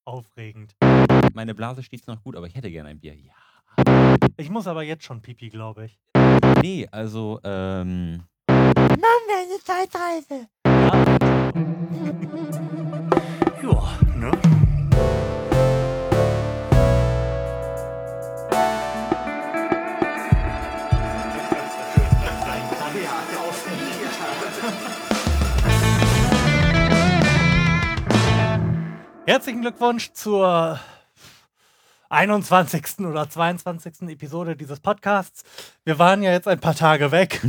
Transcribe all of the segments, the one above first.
aufregend. Meine Blase steht noch gut, aber ich hätte gerne ein Bier. Ja. Ich muss aber jetzt schon Pipi, glaube ich. Nee, also, Mann, eine Zeitreise. Ja, ne? Herzlichen Glückwunsch zur 21. oder 22. Episode dieses Podcasts. Wir waren ja jetzt ein paar Tage weg.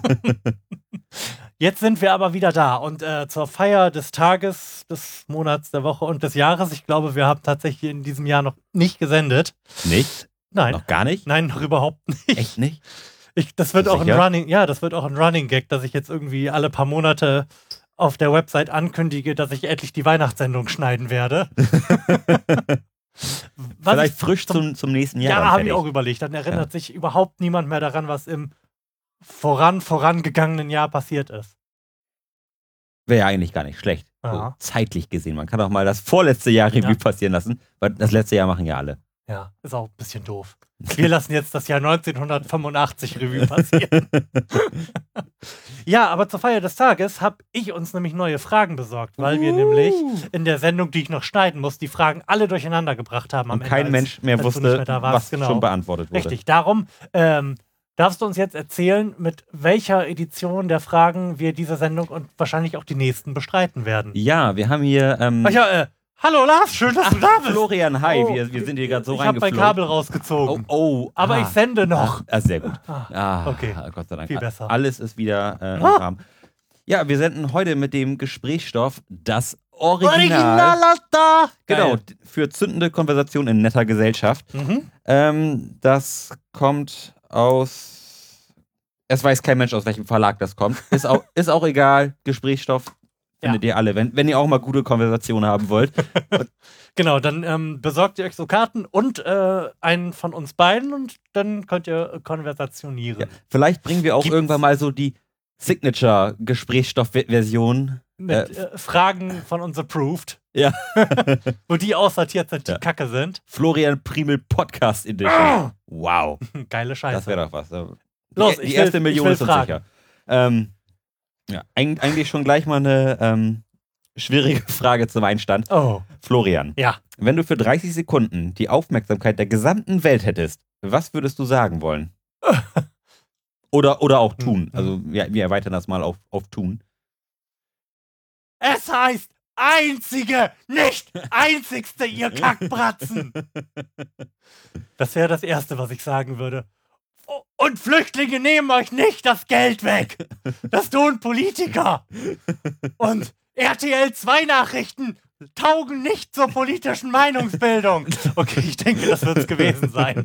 Jetzt sind wir aber wieder da und zur Feier des Tages, des Monats, der Woche und des Jahres. Ich glaube, wir haben tatsächlich in diesem Jahr noch nicht gesendet. nicht? Nein. Noch gar nicht? Nein, noch überhaupt nicht. Echt nicht? Das wird auch ein Sicher? das wird auch ein Running Gag, dass ich jetzt irgendwie alle paar Monate auf der Website ankündige, dass ich endlich die Weihnachtssendung schneiden werde. Vielleicht frisch zum nächsten Jahr. Ja, dann habe ich fertig. auch überlegt. Dann erinnert sich überhaupt niemand mehr daran, was im vorangegangenen Jahr passiert ist. Wäre ja eigentlich gar nicht schlecht. So, Aha. zeitlich gesehen. Man kann auch mal das vorletzte Jahr Revue Ja. passieren lassen, weil das letzte Jahr machen ja alle. Ja, ist auch ein bisschen doof. Wir lassen jetzt das Jahr 1985 Revue passieren. Ja, aber zur Feier des Tages habe ich uns nämlich neue Fragen besorgt, weil wir nämlich in der Sendung, die ich noch schneiden muss, die Fragen alle durcheinander gebracht haben am Und Ende. kein als- Mensch mehr als du wusste, nicht mehr da warst. was Genau. schon beantwortet wurde. Richtig, darum darfst du uns jetzt erzählen, mit welcher Edition der Fragen wir diese Sendung und wahrscheinlich auch die nächsten bestreiten werden. Ja, wir haben hier Ach ja, hallo Lars, schön, dass du da bist. Florian, hi, Oh, wir sind hier gerade so ich habe mein reingeflogen. Kabel rausgezogen. Aber ich sende noch. Sehr gut. okay. Gott sei Dank. Viel besser. Alles ist wieder im Rahmen. Ja, wir senden heute mit dem Gesprächsstoff das Original. Alter! Genau, Geil. für zündende Konversation in netter Gesellschaft. Das kommt aus. Es weiß kein Mensch, aus welchem Verlag das kommt. Ist auch egal. Gesprächsstoff findet ihr alle, wenn ihr auch mal gute Konversationen haben wollt. Genau, dann besorgt ihr euch so Karten und einen von uns beiden und dann könnt ihr konversationieren. Ja, vielleicht bringen wir auch Gibt's- irgendwann mal so die Signature-Gesprächsstoff-Version. Mit Fragen von uns approved. Ja. Wo die aussortiert sind, die Ja. Kacke sind. Florian Primel Podcast Edition. Wow. Geile Scheiße. Das wäre doch was. Los, die ich erste will- Million ich will ist uns fragen. sicher. Ja, eigentlich schon gleich mal eine schwierige Frage zum Einstand. Oh, Florian, ja. wenn du für 30 Sekunden die Aufmerksamkeit der gesamten Welt hättest, was würdest du sagen wollen? Oder auch tun. Also wir erweitern das mal auf tun. Es heißt einzige, nicht einzigste, ihr Kackbratzen. Das wäre das Erste, was ich sagen würde. Und Flüchtlinge nehmen euch nicht das Geld weg. Das tun Politiker. Und RTL 2 Nachrichten taugen nicht zur politischen Meinungsbildung. Okay, ich denke, das wird es gewesen sein.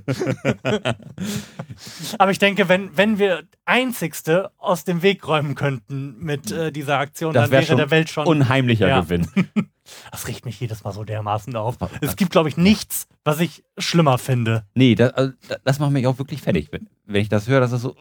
Aber ich denke, wenn wir Einzigste aus dem Weg räumen könnten mit dieser Aktion, Das dann wäre wäre schon der Welt schon... unheimlicher Ja. Gewinn. Das riecht mich jedes Mal so dermaßen auf. Es gibt, glaube ich, nichts, was ich schlimmer finde. Nee, das macht mich auch wirklich fertig. Wenn ich das höre, das ist so,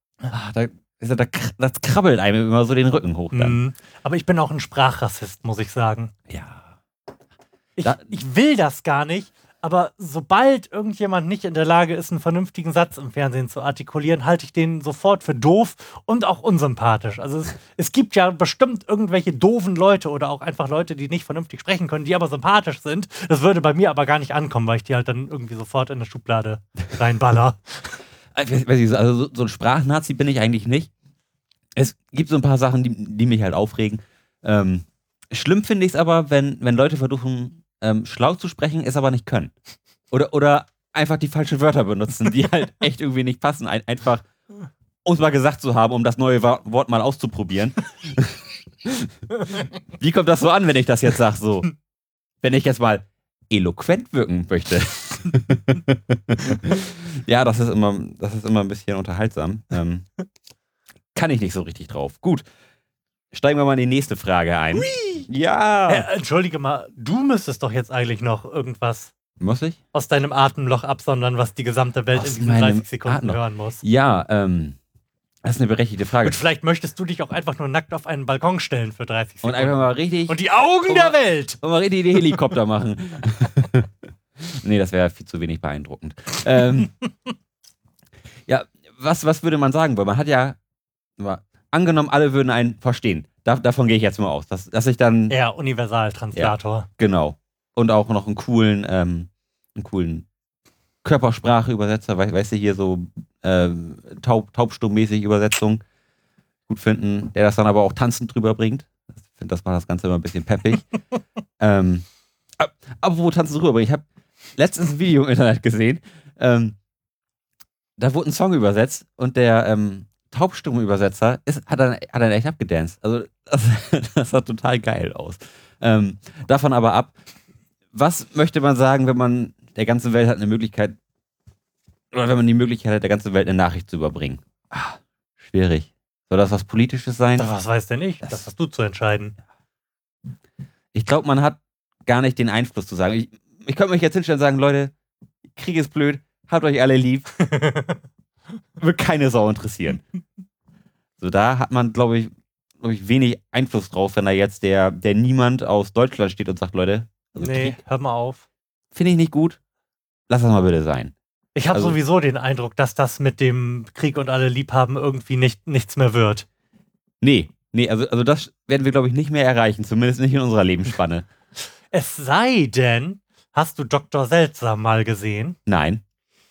das krabbelt einem immer so den Rücken hoch dann. Mhm. Aber ich bin auch ein Sprachrassist, muss ich sagen. Ja. Ich will das gar nicht, aber sobald irgendjemand nicht in der Lage ist, einen vernünftigen Satz im Fernsehen zu artikulieren, halte ich den sofort für doof und auch unsympathisch. Also es gibt ja bestimmt irgendwelche doofen Leute oder auch einfach Leute, die nicht vernünftig sprechen können, die aber sympathisch sind. Das würde bei mir aber gar nicht ankommen, weil ich die halt dann irgendwie sofort in eine Schublade reinballer. Also so ein Sprachnazi bin ich eigentlich nicht. Es gibt so ein paar Sachen, die mich halt aufregen. Schlimm finde ich es aber, wenn Leute versuchen, schlau zu sprechen, es aber nicht können. Oder einfach die falschen Wörter benutzen, die halt echt irgendwie nicht passen. Einfach, um es mal gesagt zu haben, um das neue Wort mal auszuprobieren. Wie kommt das so an, wenn ich das jetzt sage? So, wenn ich jetzt mal eloquent wirken möchte. Ja, das ist immer ein bisschen unterhaltsam. Kann ich nicht so richtig drauf. Gut, steigen wir mal in die nächste Frage ein. Hui! Ja. Entschuldige mal, du müsstest doch jetzt eigentlich noch irgendwas Muss ich? aus deinem Atemloch absondern, was die gesamte Welt Aus in diesen meinem 30 Sekunden Atemloch. hören muss. Ja, Das ist eine berechtigte Frage. Und vielleicht möchtest du dich auch einfach nur nackt auf einen Balkon stellen für 30 Sekunden. Und einfach mal richtig. Und die Augen der Welt! Und mal richtig die Helikopter machen. Nee, das wäre viel zu wenig beeindruckend. Ja, was würde man sagen? Weil man hat ja, angenommen, alle würden einen verstehen. Davon gehe ich jetzt mal aus. Dass ich dann. Ja, Universaltranslator. Genau. Und auch noch einen coolen Körpersprache-Übersetzer, weißt du, hier so taubstummmäßig Übersetzung gut finden, der das dann aber auch tanzend drüber bringt. Ich finde, das macht das Ganze immer ein bisschen peppig. Apropos tanzend drüber bringen, ich habe letztens ein Video im Internet gesehen, da wurde ein Song übersetzt und der taubstumme Übersetzer hat dann echt abgedanced. Also das sah total geil aus. Davon aber ab, was möchte man sagen, wenn man der ganzen Welt hat eine Möglichkeit, oder wenn man die Möglichkeit hat, der ganzen Welt eine Nachricht zu überbringen? Schwierig. Soll das was Politisches sein? Was weiß denn ich? Das hast du zu entscheiden. Ich glaube, man hat gar nicht den Einfluss zu sagen. Ich könnte mich jetzt hinstellen und sagen, Leute, Krieg ist blöd, habt euch alle lieb. Wird keine Sau interessieren. So, da hat man, glaube ich, wenig Einfluss drauf, wenn da jetzt der Niemand aus Deutschland steht und sagt, Leute, also Nee, hör mal auf. finde ich nicht gut. Lass das mal bitte sein. Ich habe Also- sowieso den Eindruck, dass das mit dem Krieg und alle Liebhaben irgendwie nichts mehr wird. Nee, also das werden wir, glaube ich, nicht mehr erreichen. Zumindest nicht in unserer Lebensspanne. Es sei denn, hast du Dr. Seltsam mal gesehen? Nein.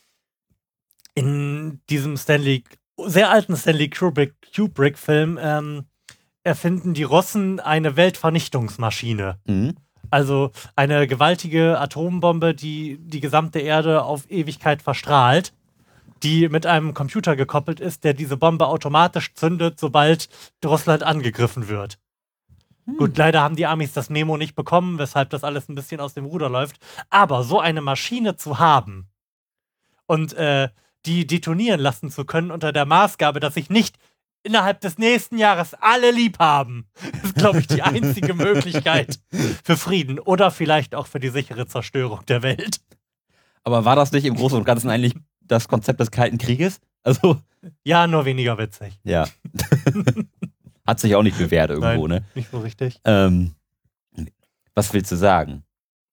In diesem sehr alten Stanley Kubrick-Film erfinden die Russen eine Weltvernichtungsmaschine. Mhm. Also eine gewaltige Atombombe, die die gesamte Erde auf Ewigkeit verstrahlt, die mit einem Computer gekoppelt ist, der diese Bombe automatisch zündet, sobald Russland angegriffen wird. Gut, leider haben die Amis das Memo nicht bekommen, weshalb das alles ein bisschen aus dem Ruder läuft. Aber so eine Maschine zu haben und die detonieren lassen zu können unter der Maßgabe, dass sich nicht innerhalb des nächsten Jahres alle lieb haben, ist, glaube ich, die einzige Möglichkeit für Frieden oder vielleicht auch für die sichere Zerstörung der Welt. Aber war das nicht im Großen und Ganzen eigentlich das Konzept des Kalten Krieges? Also, Ja, nur weniger witzig. ja. Hat sich auch nicht bewährt irgendwo, ne? Nicht so richtig. Was willst du sagen?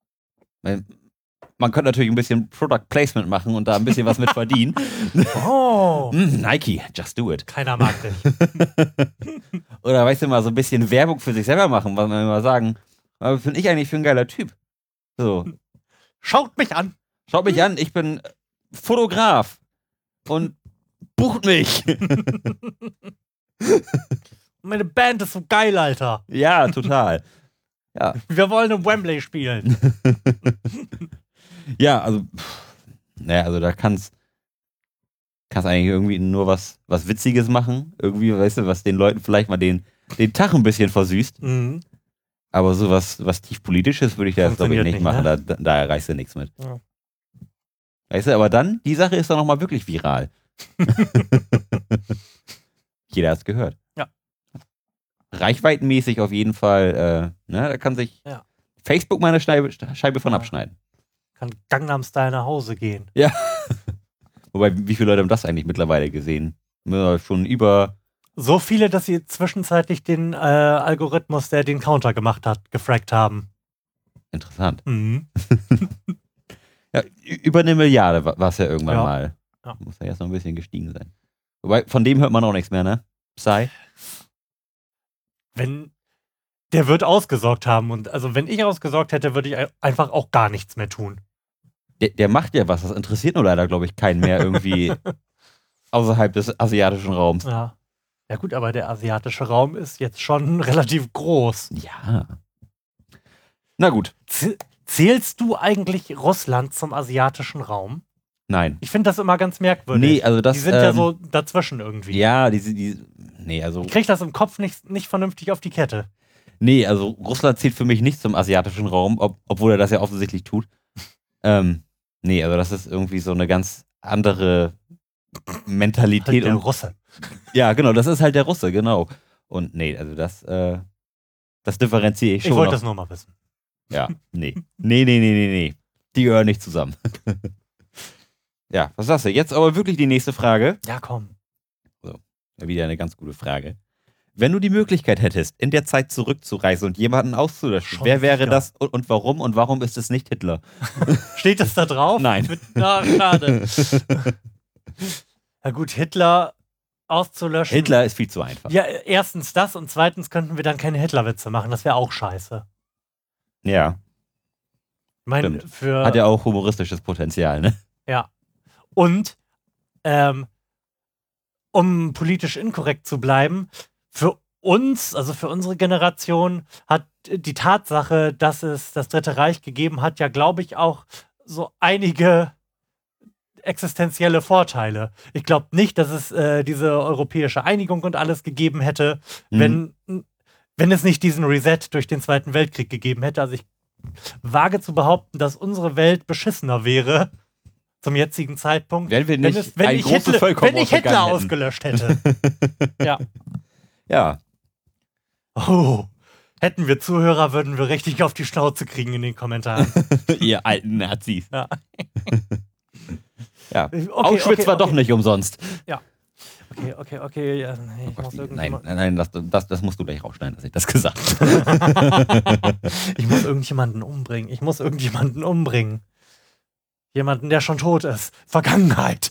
Man könnte natürlich ein bisschen Product Placement machen und da ein bisschen was mit verdienen. Oh, Nike, just do it. keiner mag dich. Oder weißt du mal, so ein bisschen Werbung für sich selber machen, was man immer sagen, was bin ich eigentlich für ein geiler Typ? So, Schaut mich an. schaut mich an, ich bin Fotograf und bucht mich. Meine Band ist so geil, Alter. Ja, total. Ja, Wir wollen im Wembley spielen. ja, also, naja, also da kannst eigentlich irgendwie nur was Witziges machen. Irgendwie, weißt du, was den Leuten vielleicht mal den Tag ein bisschen versüßt. Mhm. Aber so was tief Politisches würde ich da, glaube ich, Funktioniert nicht nicht, machen. ne? Da erreichst du nichts mit. Ja. Weißt du, aber dann, die Sache ist dann nochmal wirklich viral. Jeder hat's gehört. Ja. Reichweitenmäßig auf jeden Fall, ne, da kann sich Ja. Facebook mal eine Scheibe von Ja. abschneiden. Kann Gangnam Style nach Hause gehen. Wobei, wie viele Leute haben das eigentlich mittlerweile gesehen? Ja, schon über. So viele, dass sie zwischenzeitlich den Algorithmus, der den Counter gemacht hat, gefragt haben. Interessant. Mhm. Ja, über 1 Milliarde war es ja irgendwann Ja. mal. Ja. Muss ja erst noch ein bisschen gestiegen sein. Wobei, von dem hört man auch nichts mehr, ne? Psy? Der wird ausgesorgt haben. Und also wenn ich ausgesorgt hätte, würde ich einfach auch gar nichts mehr tun. Der macht ja was. Das interessiert nur leider, glaube ich, keinen mehr irgendwie außerhalb des asiatischen Raums. Ja. Ja gut, aber der asiatische Raum ist jetzt schon relativ groß. Ja. Na gut. Zählst du eigentlich Russland zum asiatischen Raum? Nein. Ich finde das immer ganz merkwürdig. Nee, also das. Die sind ja so dazwischen irgendwie. Ja, nee, also. Ich krieg das im Kopf nicht vernünftig auf die Kette. Nee, also Russland zählt für mich nicht zum asiatischen Raum, obwohl er das ja offensichtlich tut. Nee, also das ist irgendwie so eine ganz andere Mentalität. Halt der Und, Russe. ja, genau, das ist halt der Russe, genau. Und nee, also das differenziere ich Ich schon. wollte noch. das nur mal wissen. Ja, nee. Nee. Die gehören nicht zusammen. Ja, was sagst du? Jetzt aber wirklich die nächste Frage. Ja, komm. Wieder eine ganz gute Frage. Wenn du die Möglichkeit hättest, in der Zeit zurückzureisen und jemanden auszulöschen, Schon wer wäre wieder. das und warum? Und warum ist es nicht Hitler? Steht das da drauf? Nein. Na, schade. Na gut, Hitler auszulöschen. Hitler ist viel zu einfach. Ja, erstens das und zweitens könnten wir dann keine Hitlerwitze machen. Das wäre auch scheiße. Ja, Ich meine, Stimmt. für. hat ja auch humoristisches Potenzial, ne? Ja. Und, um politisch inkorrekt zu bleiben, für uns, also für unsere Generation, hat die Tatsache, dass es das Dritte Reich gegeben hat, ja, glaube ich, auch so einige existenzielle Vorteile. Ich glaube nicht, dass es diese europäische Einigung und alles gegeben hätte, wenn es nicht diesen Reset durch den Zweiten Weltkrieg gegeben hätte. Also ich wage zu behaupten, dass unsere Welt beschissener wäre zum jetzigen Zeitpunkt, Wenn wir nicht wenn ein ich großes Hitler, Völkermord wenn ich Hitler begangen hätten. ausgelöscht hätte. Ja. Ja, Oh. Hätten wir Zuhörer, würden wir richtig auf die Schnauze kriegen in den Kommentaren. ihr alten Nazis. Ja. Ja, Okay, Auschwitz war doch nicht umsonst. Okay. Ja, nee, ich muss Nein, irgendjemand- das musst du gleich rausschneiden, dass ich das gesagt habe. Ich muss irgendjemanden umbringen. Jemanden, der schon tot ist. Vergangenheit.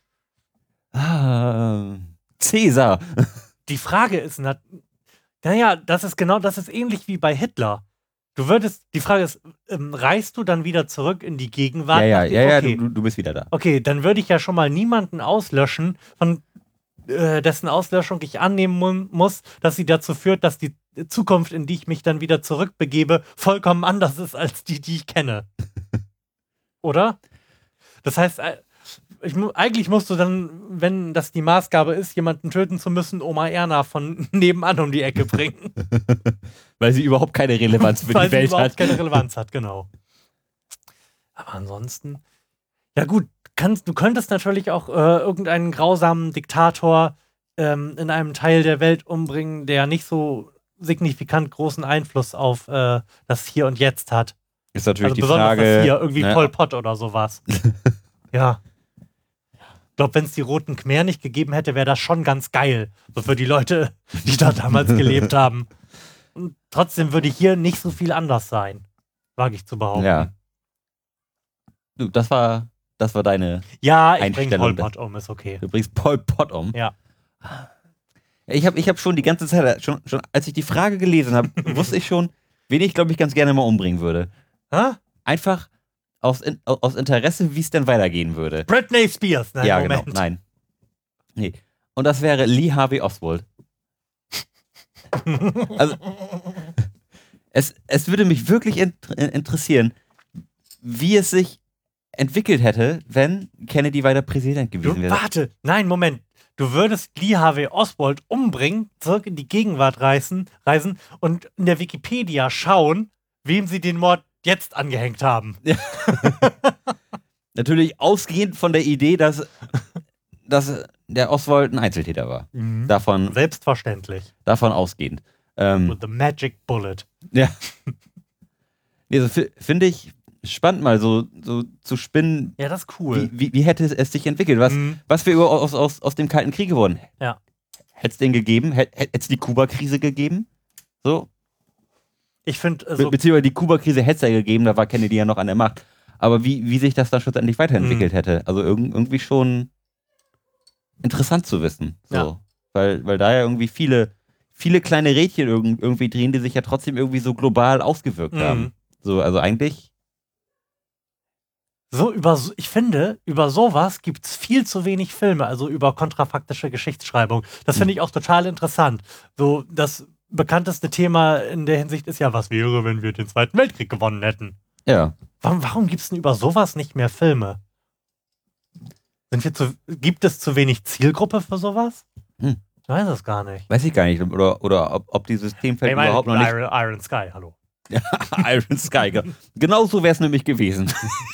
Cäsar. Die Frage ist, das ist ähnlich wie bei Hitler. Die Frage ist, reist du dann wieder zurück in die Gegenwart? Ja, Okay. du bist wieder da. Okay, dann würde ich ja schon mal niemanden auslöschen, von dessen Auslöschung ich annehmen muss, dass sie dazu führt, dass die Zukunft, in die ich mich dann wieder zurückbegebe, vollkommen anders ist als die ich kenne. Oder? Das heißt, eigentlich musst du dann, wenn das die Maßgabe ist, jemanden töten zu müssen, Oma Erna von nebenan um die Ecke bringen. Weil sie überhaupt keine Relevanz für Weil die Welt sie überhaupt hat. keine Relevanz hat, genau. Aber ansonsten, ja gut, du könntest natürlich auch irgendeinen grausamen Diktator in einem Teil der Welt umbringen, der nicht so signifikant großen Einfluss auf das Hier und Jetzt hat. Ist natürlich Also die besonders Frage. das Hier, irgendwie ne, Pol Pot oder sowas. Ja. Ich glaube, wenn es die Roten Khmer nicht gegeben hätte, wäre das schon ganz geil. So für die Leute, die da damals gelebt haben. Und trotzdem würde hier nicht so viel anders sein. Wage ich zu behaupten. Ja. Du, das war deine. Ja, ich bringe Einstellung. Pol Pot um, ist okay. Du bringst Pol Pot um. Ja. Ich hab schon die ganze Zeit, schon als ich die Frage gelesen habe, wusste ich schon, wen ich, glaube ich, ganz gerne mal umbringen würde. Hä? Einfach aus Interesse, wie es denn weitergehen würde. Britney Spears. Nein, ja, Moment. genau. Nein. Nee. Und das wäre Lee Harvey Oswald. Also, es würde mich wirklich interessieren, wie es sich entwickelt hätte, wenn Kennedy weiter Präsident gewesen wäre. Warte, nein, Moment. Du würdest Lee Harvey Oswald umbringen, zurück in die Gegenwart reisen und in der Wikipedia schauen, wem sie den Mord jetzt angehängt haben. Natürlich ausgehend von der Idee, dass der Oswald ein Einzeltäter war. Davon Selbstverständlich. ausgehend. With the magic bullet. Ja. Nee, so finde ich spannend, mal so zu spinnen, Ja, das ist cool. wie hätte es sich entwickelt? Was wir aus dem Kalten Krieg geworden? Ja. Hätte es den gegeben? Hätte es die Kuba-Krise gegeben? So? Ich finde, Beziehungsweise die Kuba-Krise hätte es ja gegeben, da war Kennedy ja noch an der Macht. Aber wie sich das dann schlussendlich weiterentwickelt hätte? Also irgendwie schon interessant zu wissen. So. Ja. Weil da ja irgendwie viele kleine Rädchen irgendwie drehen, die sich ja trotzdem irgendwie so global ausgewirkt haben. So, also eigentlich. ich finde, über sowas gibt es viel zu wenig Filme, also über kontrafaktische Geschichtsschreibung. Das finde ich auch total interessant. So, das bekannteste Thema in der Hinsicht ist ja, was wäre, wenn wir den Zweiten Weltkrieg gewonnen hätten? Ja. Warum gibt es denn über sowas nicht mehr Filme? Gibt es zu wenig Zielgruppe für sowas? Ich weiß es gar nicht. Weiß ich gar nicht. Oder ob dieses Themenfeld überhaupt noch nicht. Iron Sky, hallo. Ja, Iron Sky. Genau so wäre es nämlich gewesen.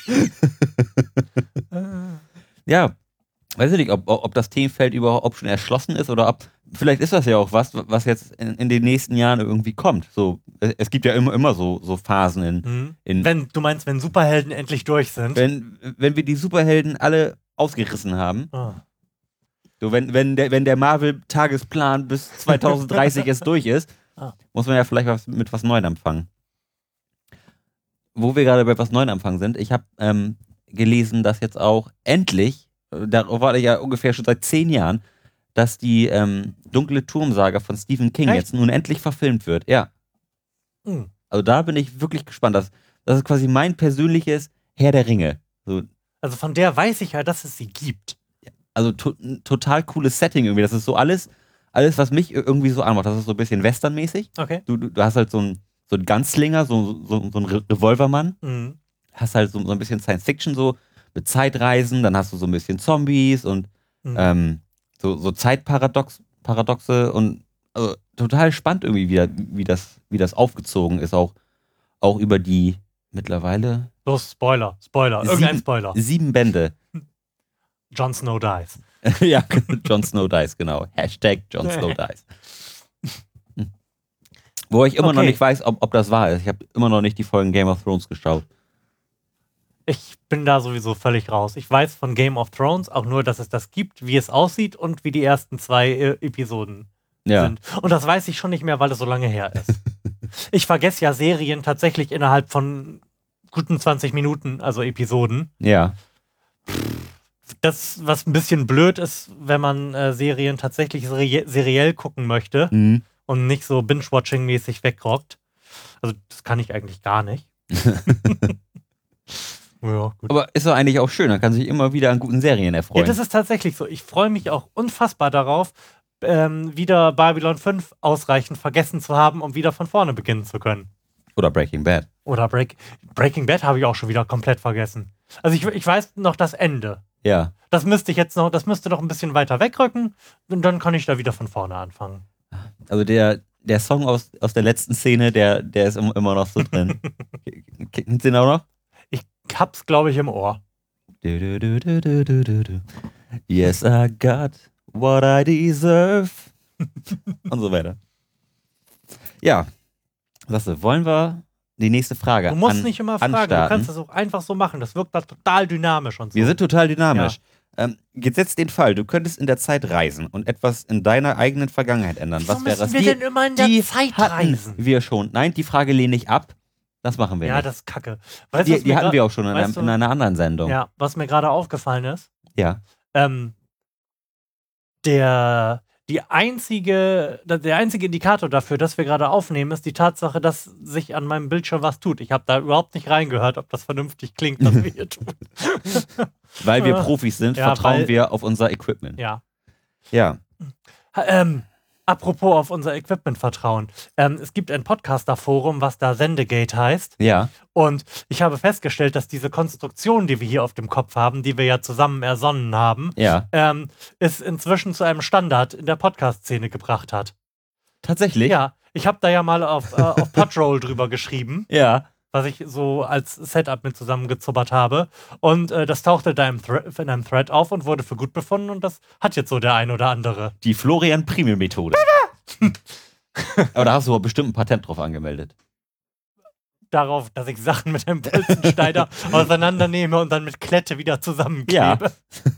Ja, weiß ich nicht, ob das Themenfeld überhaupt schon erschlossen ist oder vielleicht ist das ja auch was jetzt in den nächsten Jahren irgendwie kommt. So, es gibt ja immer so Phasen wenn Superhelden endlich durch sind. wenn wir die Superhelden alle ausgerissen haben. Ah. So, wenn der Marvel-Tagesplan bis 2030 jetzt durch ist, muss man ja vielleicht mit was Neuem anfangen. Wo wir gerade bei was Neuem anfangen sind, ich habe gelesen, dass jetzt auch endlich, darauf warte ich ja ungefähr schon seit 10 Jahren, dass die Dunkle Turmsaga von Stephen King jetzt nun endlich verfilmt wird. Ja. Also da bin ich wirklich gespannt. Das ist quasi mein persönliches Herr der Ringe. So. Also von der weiß ich ja, dass es sie gibt. Also total cooles Setting irgendwie. Das ist so alles, was mich irgendwie so anmacht. Das ist so ein bisschen westernmäßig. Okay. Du hast halt so einen Gunslinger, so ein Revolvermann. Mhm. Hast halt so ein bisschen Science Fiction so mit Zeitreisen. Dann hast du so ein bisschen Zombies und so Zeitparadoxe und also, total spannend irgendwie, wie das aufgezogen ist. Auch über die mittlerweile Los, Spoiler. Irgendein Spoiler. 7 Bände. Jon Snow dies. Ja, Jon Snow dies, genau. Hashtag Jon Snow dies. Wo ich immer noch nicht weiß, ob das wahr ist. Ich habe immer noch nicht die Folgen Game of Thrones geschaut. Ich bin da sowieso völlig raus. Ich weiß von Game of Thrones auch nur, dass es das gibt, wie es aussieht und wie die ersten 2 Episoden sind. Und das weiß ich schon nicht mehr, weil es so lange her ist. Ich vergesse ja Serien tatsächlich innerhalb von guten 20 Minuten, also Episoden. Ja. Das, was ein bisschen blöd ist, wenn man Serien tatsächlich seriell gucken möchte und nicht so Binge-Watching-mäßig wegrockt. Also das kann ich eigentlich gar nicht. Ja, gut. Aber ist doch eigentlich auch schön, man kann sich immer wieder an guten Serien erfreuen. Ja, das ist tatsächlich so. Ich freue mich auch unfassbar darauf, wieder Babylon 5 ausreichend vergessen zu haben, um wieder von vorne beginnen zu können. Oder Breaking Bad. Oder Breaking Bad habe ich auch schon wieder komplett vergessen. Also ich weiß noch das Ende. Ja. Das müsste noch ein bisschen weiter wegrücken und dann kann ich da wieder von vorne anfangen. Also der Song aus der letzten Szene, der ist immer noch so drin. Kennt ihr ihn auch noch? Ich hab's, glaube ich, im Ohr. Yes, I got what I deserve. Und so weiter. Ja. Sagst du, wollen wir die nächste Frage Du musst nicht immer fragen, anstarten? du kannst das auch einfach so machen. Das wirkt da total dynamisch und so. Wir sind total dynamisch. Gesetzt den Fall, du könntest in der Zeit reisen und etwas in deiner eigenen Vergangenheit ändern. Wieso Was wäre das? müssen wir denn immer in der Zeit reisen? Wir schon. Nein, die Frage lehne ich ab. Das machen wir Ja, nicht. das ist kacke. Weißt du, was Die mir hatten wir auch schon in weißt du- einer anderen Sendung. Ja, was mir gerade aufgefallen ist, Ja. der einzige Indikator dafür, dass wir gerade aufnehmen, ist die Tatsache, dass sich an meinem Bildschirm was tut. Ich habe da überhaupt nicht reingehört, ob das vernünftig klingt, was wir hier tun. Weil wir Profis sind, Ja, vertrauen wir auf unser Equipment. Ja. Ja. Apropos auf unser Equipment vertrauen. Es gibt ein Podcaster-Forum, was da Sendegate heißt. Ja. Und ich habe festgestellt, dass diese Konstruktion, die wir hier auf dem Kopf haben, die wir ja zusammen ersonnen haben, Ja. es inzwischen zu einem Standard in der Podcast-Szene gebracht hat. Tatsächlich? Ja, ich habe da ja mal auf Podroll drüber geschrieben, Ja. was ich so als Setup mit zusammengezubbert habe. Und das tauchte da in einem Thread auf und wurde für gut befunden. Und das hat jetzt so der ein oder andere. Die Florian-Primel-Methode. Aber da hast du bestimmt ein Patent drauf angemeldet. Darauf, dass ich Sachen mit einem Bolzenschneider auseinandernehme und dann mit Klette wieder zusammenklebe.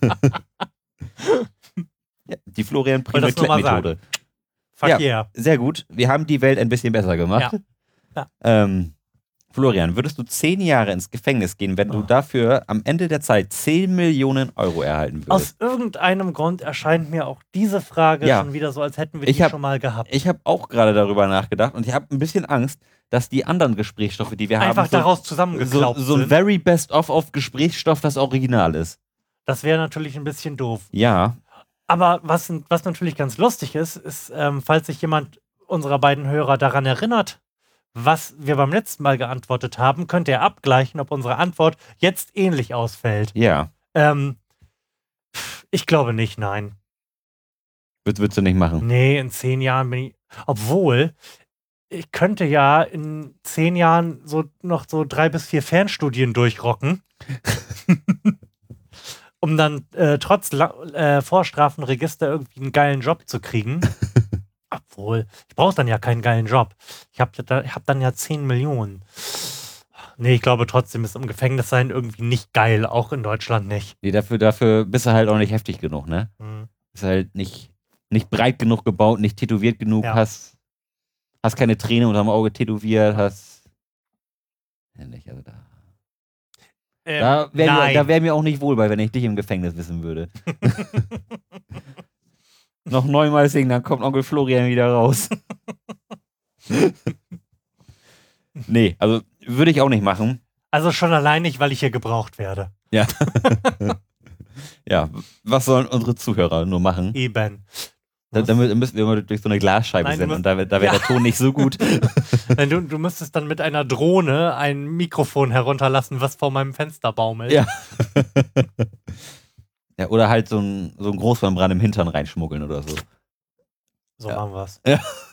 Ja, die Florian-Primel-Methode. Verkehr. Sehr gut. Wir haben die Welt ein bisschen besser gemacht. Ja. Florian, würdest du 10 Jahre ins Gefängnis gehen, wenn du dafür am Ende der Zeit 10 Millionen Euro erhalten würdest? Aus irgendeinem Grund erscheint mir auch diese Frage schon wieder so, als hätten wir die schon mal gehabt. Ich habe auch gerade darüber nachgedacht und ich habe ein bisschen Angst, dass die anderen Gesprächsstoffe, die wir einfach haben, daraus zusammengeklaubt so ein sind. very best of Gesprächsstoff das Original ist. Das wäre natürlich ein bisschen doof. Ja. Aber was natürlich ganz lustig ist, falls sich jemand unserer beiden Hörer daran erinnert, was wir beim letzten Mal geantwortet haben, könnt ihr abgleichen, ob unsere Antwort jetzt ähnlich ausfällt. Ja. Ich glaube nicht, nein. Würdest du nicht machen? Nee, in 10 Jahren bin ich. Obwohl, ich könnte ja in 10 Jahren noch so 3 bis 4 Fernstudien durchrocken. Um dann trotz Vorstrafenregister irgendwie einen geilen Job zu kriegen. Obwohl, ich brauche dann ja keinen geilen Job. Ich hab dann ja 10 Millionen. Nee, ich glaube trotzdem ist im Gefängnis sein irgendwie nicht geil, auch in Deutschland nicht. Nee, dafür bist du halt auch nicht heftig genug, ne? Ist halt nicht breit genug gebaut, nicht tätowiert genug, Ja. hast keine Träne unterm Auge tätowiert, hast. Ja, nicht, also da Nein. wär mir auch nicht wohl bei, wenn ich dich im Gefängnis wissen würde. Noch 9-mal singen, dann kommt Onkel Florian wieder raus. Nee, also würde ich auch nicht machen. Also schon allein nicht, weil ich hier gebraucht werde. Ja. Ja, was sollen unsere Zuhörer nur machen? Eben. Damit müssen wir immer durch so eine Glasscheibe Nein, du senden und musst- da wäre Ja. der Ton nicht so gut. Nein, du müsstest dann mit einer Drohne ein Mikrofon herunterlassen, was vor meinem Fenster baumelt. Ja. Ja, oder halt so ein Großmembran im Hintern reinschmuggeln oder so. So Ja. machen wir's.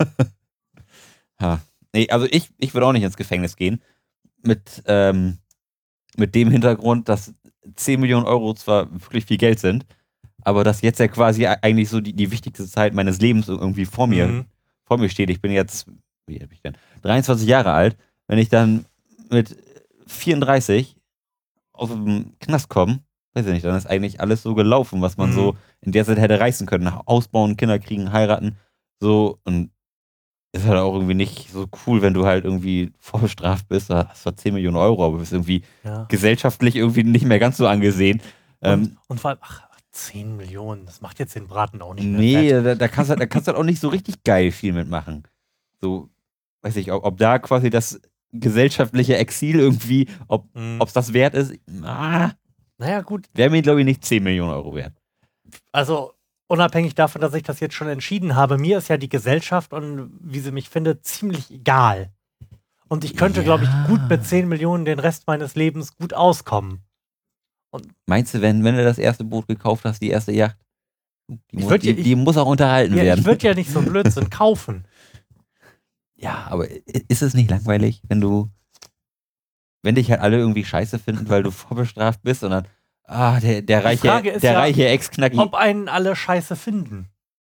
Ja. Nee, also ich würde auch nicht ins Gefängnis gehen. Mit dem Hintergrund, dass 10 Millionen Euro zwar wirklich viel Geld sind, aber dass jetzt ja quasi eigentlich so die wichtigste Zeit meines Lebens irgendwie vor mir steht. Ich bin jetzt, wie alt bin ich denn? 23 Jahre alt. Wenn ich dann mit 34 aus dem Knast komme, weiß ich nicht, dann ist eigentlich alles so gelaufen, was man so in der Zeit hätte reißen können. Ausbauen, Kinder kriegen, heiraten, so. Und ist halt auch irgendwie nicht so cool, wenn du halt irgendwie vorbestraft bist. Da hast du zwar 10 Millionen Euro, aber bist irgendwie Ja. gesellschaftlich irgendwie nicht mehr ganz so angesehen. Und vor allem, 10 Millionen, das macht jetzt den Braten auch nicht mehr Nee, fett. da kannst du halt auch nicht so richtig geil viel mitmachen. So, weiß ich, ob da quasi das gesellschaftliche Exil irgendwie, ob es das wert ist, Naja, gut, wäre mir, glaube ich, nicht 10 Millionen Euro wert. also unabhängig davon, dass ich das jetzt schon entschieden habe, mir ist ja die Gesellschaft und wie sie mich findet, ziemlich egal. Und ich könnte, glaube ich, gut mit 10 Millionen den Rest meines Lebens gut auskommen. Meinst du, wenn du das erste Boot gekauft hast, die erste Yacht, die muss auch unterhalten Ja, werden? ich würde ja nicht so einen Blödsinn kaufen. Ja, aber ist es nicht langweilig, wenn dich halt alle irgendwie scheiße finden, weil du vorbestraft bist und dann, der Frage ist reiche Ex-Knacki. Ob einen alle scheiße finden.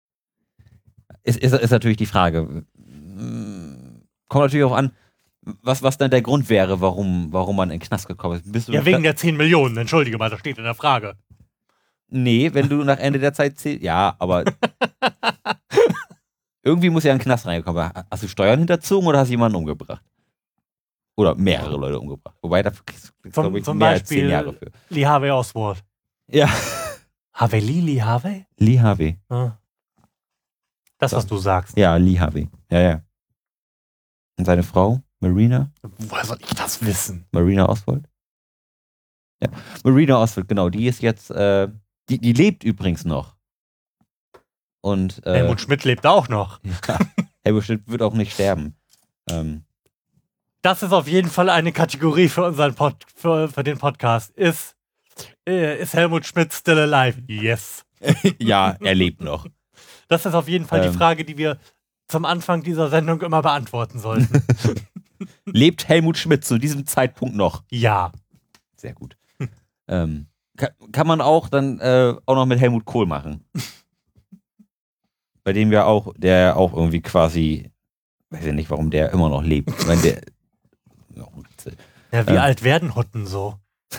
Ist natürlich die Frage. Kommt natürlich auch an, was dann der Grund wäre, warum man in den Knast gekommen ist. Bist du Ja, wegen der 10 Millionen, entschuldige mal, das steht in der Frage. Nee, wenn du nach Ende der Zeit zählst. Ja, aber irgendwie muss ja ein Knast reingekommen. Hast du Steuern hinterzogen oder hast du jemanden umgebracht? Oder mehrere Leute umgebracht. Wobei, da kriegst du, glaube ich, Zum mehr als 10 Jahre Beispiel für. Lee Harvey Oswald. Ja. Lee Harvey? Lee Harvey. Ah. Das, was du sagst. Ja, Lee Harvey. Ja. Und seine Frau, Marina Woher soll ich das wissen? Oswald? Ja. Marina Oswald, genau. Die ist jetzt, die lebt übrigens noch. Und Helmut Schmidt lebt auch noch. ja, Helmut Schmidt wird auch nicht sterben. Das ist auf jeden Fall eine Kategorie für unseren für den Podcast. Ist Helmut Schmidt still alive? Yes. Ja, er lebt noch. Das ist auf jeden Fall die Frage, die wir zum Anfang dieser Sendung immer beantworten sollten. Lebt Helmut Schmidt zu diesem Zeitpunkt noch? Ja. Sehr gut. Kann man auch dann auch noch mit Helmut Kohl machen. Bei dem der auch irgendwie quasi, weiß ich nicht, warum der immer noch lebt. Ich meine, der. Ja, wie alt werden Hutten so?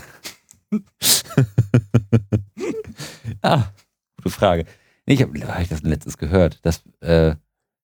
Gute Frage. Nee, hab ich das letztens gehört, dass, ich weiß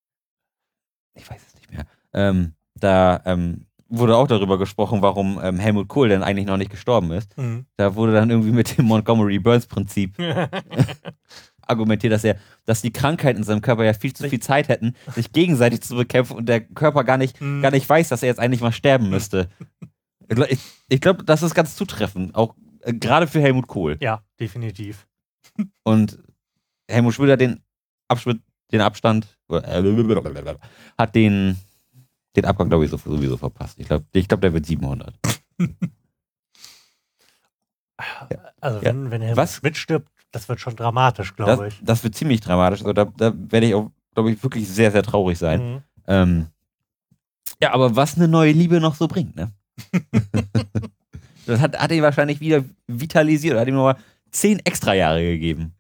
es nicht mehr, da wurde auch darüber gesprochen, warum Helmut Kohl denn eigentlich noch nicht gestorben ist. Mhm. Da wurde dann irgendwie mit dem Montgomery-Burns-Prinzip argumentiert, dass die Krankheiten in seinem Körper ja viel zu viel Zeit hätten, sich gegenseitig zu bekämpfen und der Körper gar nicht weiß, dass er jetzt eigentlich mal sterben müsste. Ich glaube, das ist ganz zutreffend, auch gerade für Helmut Kohl. Ja, definitiv. Und Helmut Schmidt hat den Abstand, hat den Abgang, glaube ich, sowieso verpasst. Ich glaube, der wird 700. Also, Ja. wenn Helmut Schmidt stirbt, das wird schon dramatisch, glaube ich. Das wird ziemlich dramatisch. Also da werde ich auch, glaube ich, wirklich sehr, sehr traurig sein. Ja, aber was eine neue Liebe noch so bringt, ne? Das hat ihn wahrscheinlich wieder vitalisiert. Hat ihm nochmal 10 extra Jahre gegeben.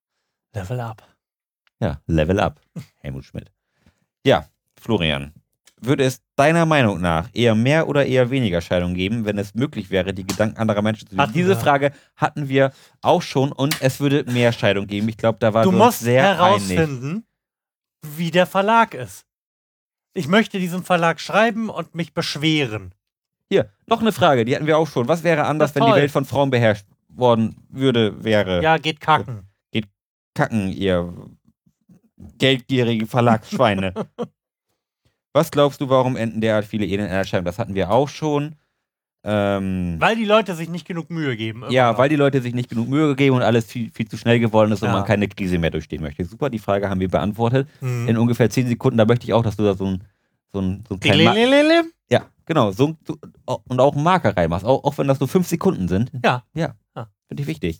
Level up. Ja, Level up. Helmut Schmidt. Ja, Florian. würde es deiner Meinung nach eher mehr oder eher weniger Scheidungen geben, wenn es möglich wäre, die Gedanken anderer Menschen zu lesen? Diese Frage hatten wir auch schon und es würde mehr Scheidungen geben. Ich glaube, da waren wir uns sehr einig. Du musst herausfinden, wie der Verlag ist. Ich möchte diesem Verlag schreiben und mich beschweren. Hier, noch eine Frage, die hatten wir auch schon. Was wäre anders, wenn die Welt von Frauen beherrscht worden wäre? Ja, geht kacken. Geht kacken, ihr geldgierige Verlagsschweine. Was glaubst du, warum enden derart viele Ehen in einer Scheidung? Das hatten wir auch schon. Weil die Leute sich nicht genug Mühe geben. Ja, weil die Leute sich nicht genug Mühe geben und alles viel, viel zu schnell geworden ist und man keine Krise mehr durchstehen möchte. Super, die Frage haben wir beantwortet. In ungefähr 10 Sekunden. Da möchte ich auch, dass du da so einen kleinen ja, genau. Und auch einen Marker reinmachst. Auch wenn das nur 5 Sekunden sind. Ja. Finde ich wichtig.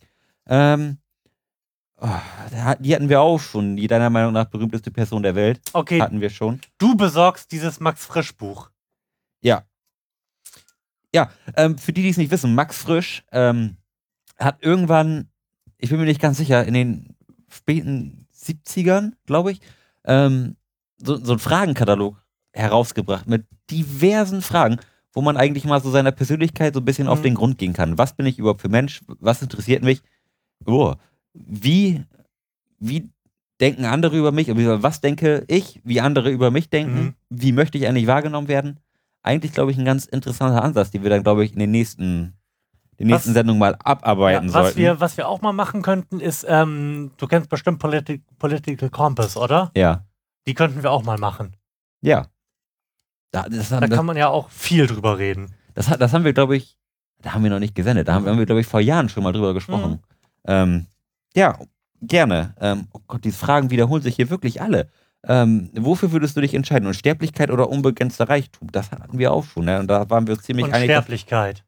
Die hatten wir auch schon. Die deiner Meinung nach berühmteste Person der Welt. Okay. Hatten wir schon. Du besorgst dieses Max Frisch Buch. Ja. Ja, für die es nicht wissen, Max Frisch hat irgendwann, ich bin mir nicht ganz sicher, in den späten 70ern, glaube ich, so einen Fragenkatalog herausgebracht mit diversen Fragen, wo man eigentlich mal so seiner Persönlichkeit so ein bisschen auf den Grund gehen kann. Was bin ich überhaupt für Mensch? Was interessiert mich? Wie denken andere über mich? Was denke ich? Wie andere über mich denken? Wie möchte ich eigentlich wahrgenommen werden? Eigentlich, glaube ich, ein ganz interessanter Ansatz, den wir dann, glaube ich, in den nächsten Sendungen mal abarbeiten sollten. Was wir auch mal machen könnten, ist, du kennst bestimmt Political Compass, oder? Ja. Die könnten wir auch mal machen. Ja. Da kann man ja auch viel drüber reden. Das haben wir, glaube ich, da haben wir noch nicht gesendet. Da haben wir, glaube ich, vor Jahren schon mal drüber gesprochen. Ja, gerne. Oh Gott, diese Fragen wiederholen sich hier wirklich alle. Wofür würdest du dich entscheiden? Unsterblichkeit oder unbegrenzter Reichtum? Das hatten wir auch schon, ne? Und da waren wir uns ziemlich einig. Unsterblichkeit.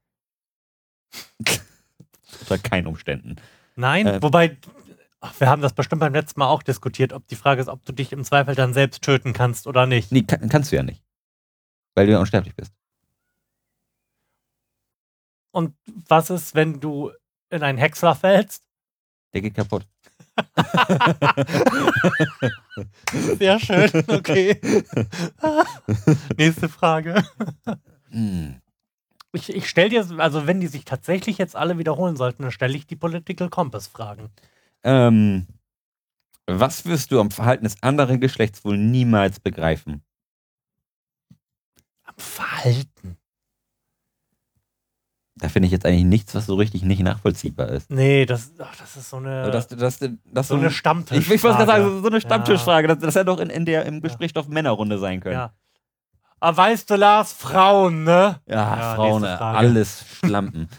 Unter keinen Umständen. Nein, wobei, wir haben das bestimmt beim letzten Mal auch diskutiert, ob die Frage ist, ob du dich im Zweifel dann selbst töten kannst oder nicht. Nee, kannst du ja nicht. Weil du ja unsterblich bist. Und was ist, wenn du in einen Häcksler fällst? Der geht kaputt. Sehr schön, okay. Nächste Frage. Ich stelle dir, also wenn die sich tatsächlich jetzt alle wiederholen sollten, dann stelle ich die Political Compass Fragen. Was wirst du am Verhalten des anderen Geschlechts wohl niemals begreifen? Am Verhalten? Da finde ich jetzt eigentlich nichts, was so richtig nicht nachvollziehbar ist. Nee, das ist so eine so eine Stammtischfrage. Ich wollte gerade sagen, so eine Stammtischfrage. Das hätte doch im Gesprächsstoff Männerrunde sein können. Ja. Aber weißt du, Lars, Frauen, ne? Ja, Frauen, alles Schlampen.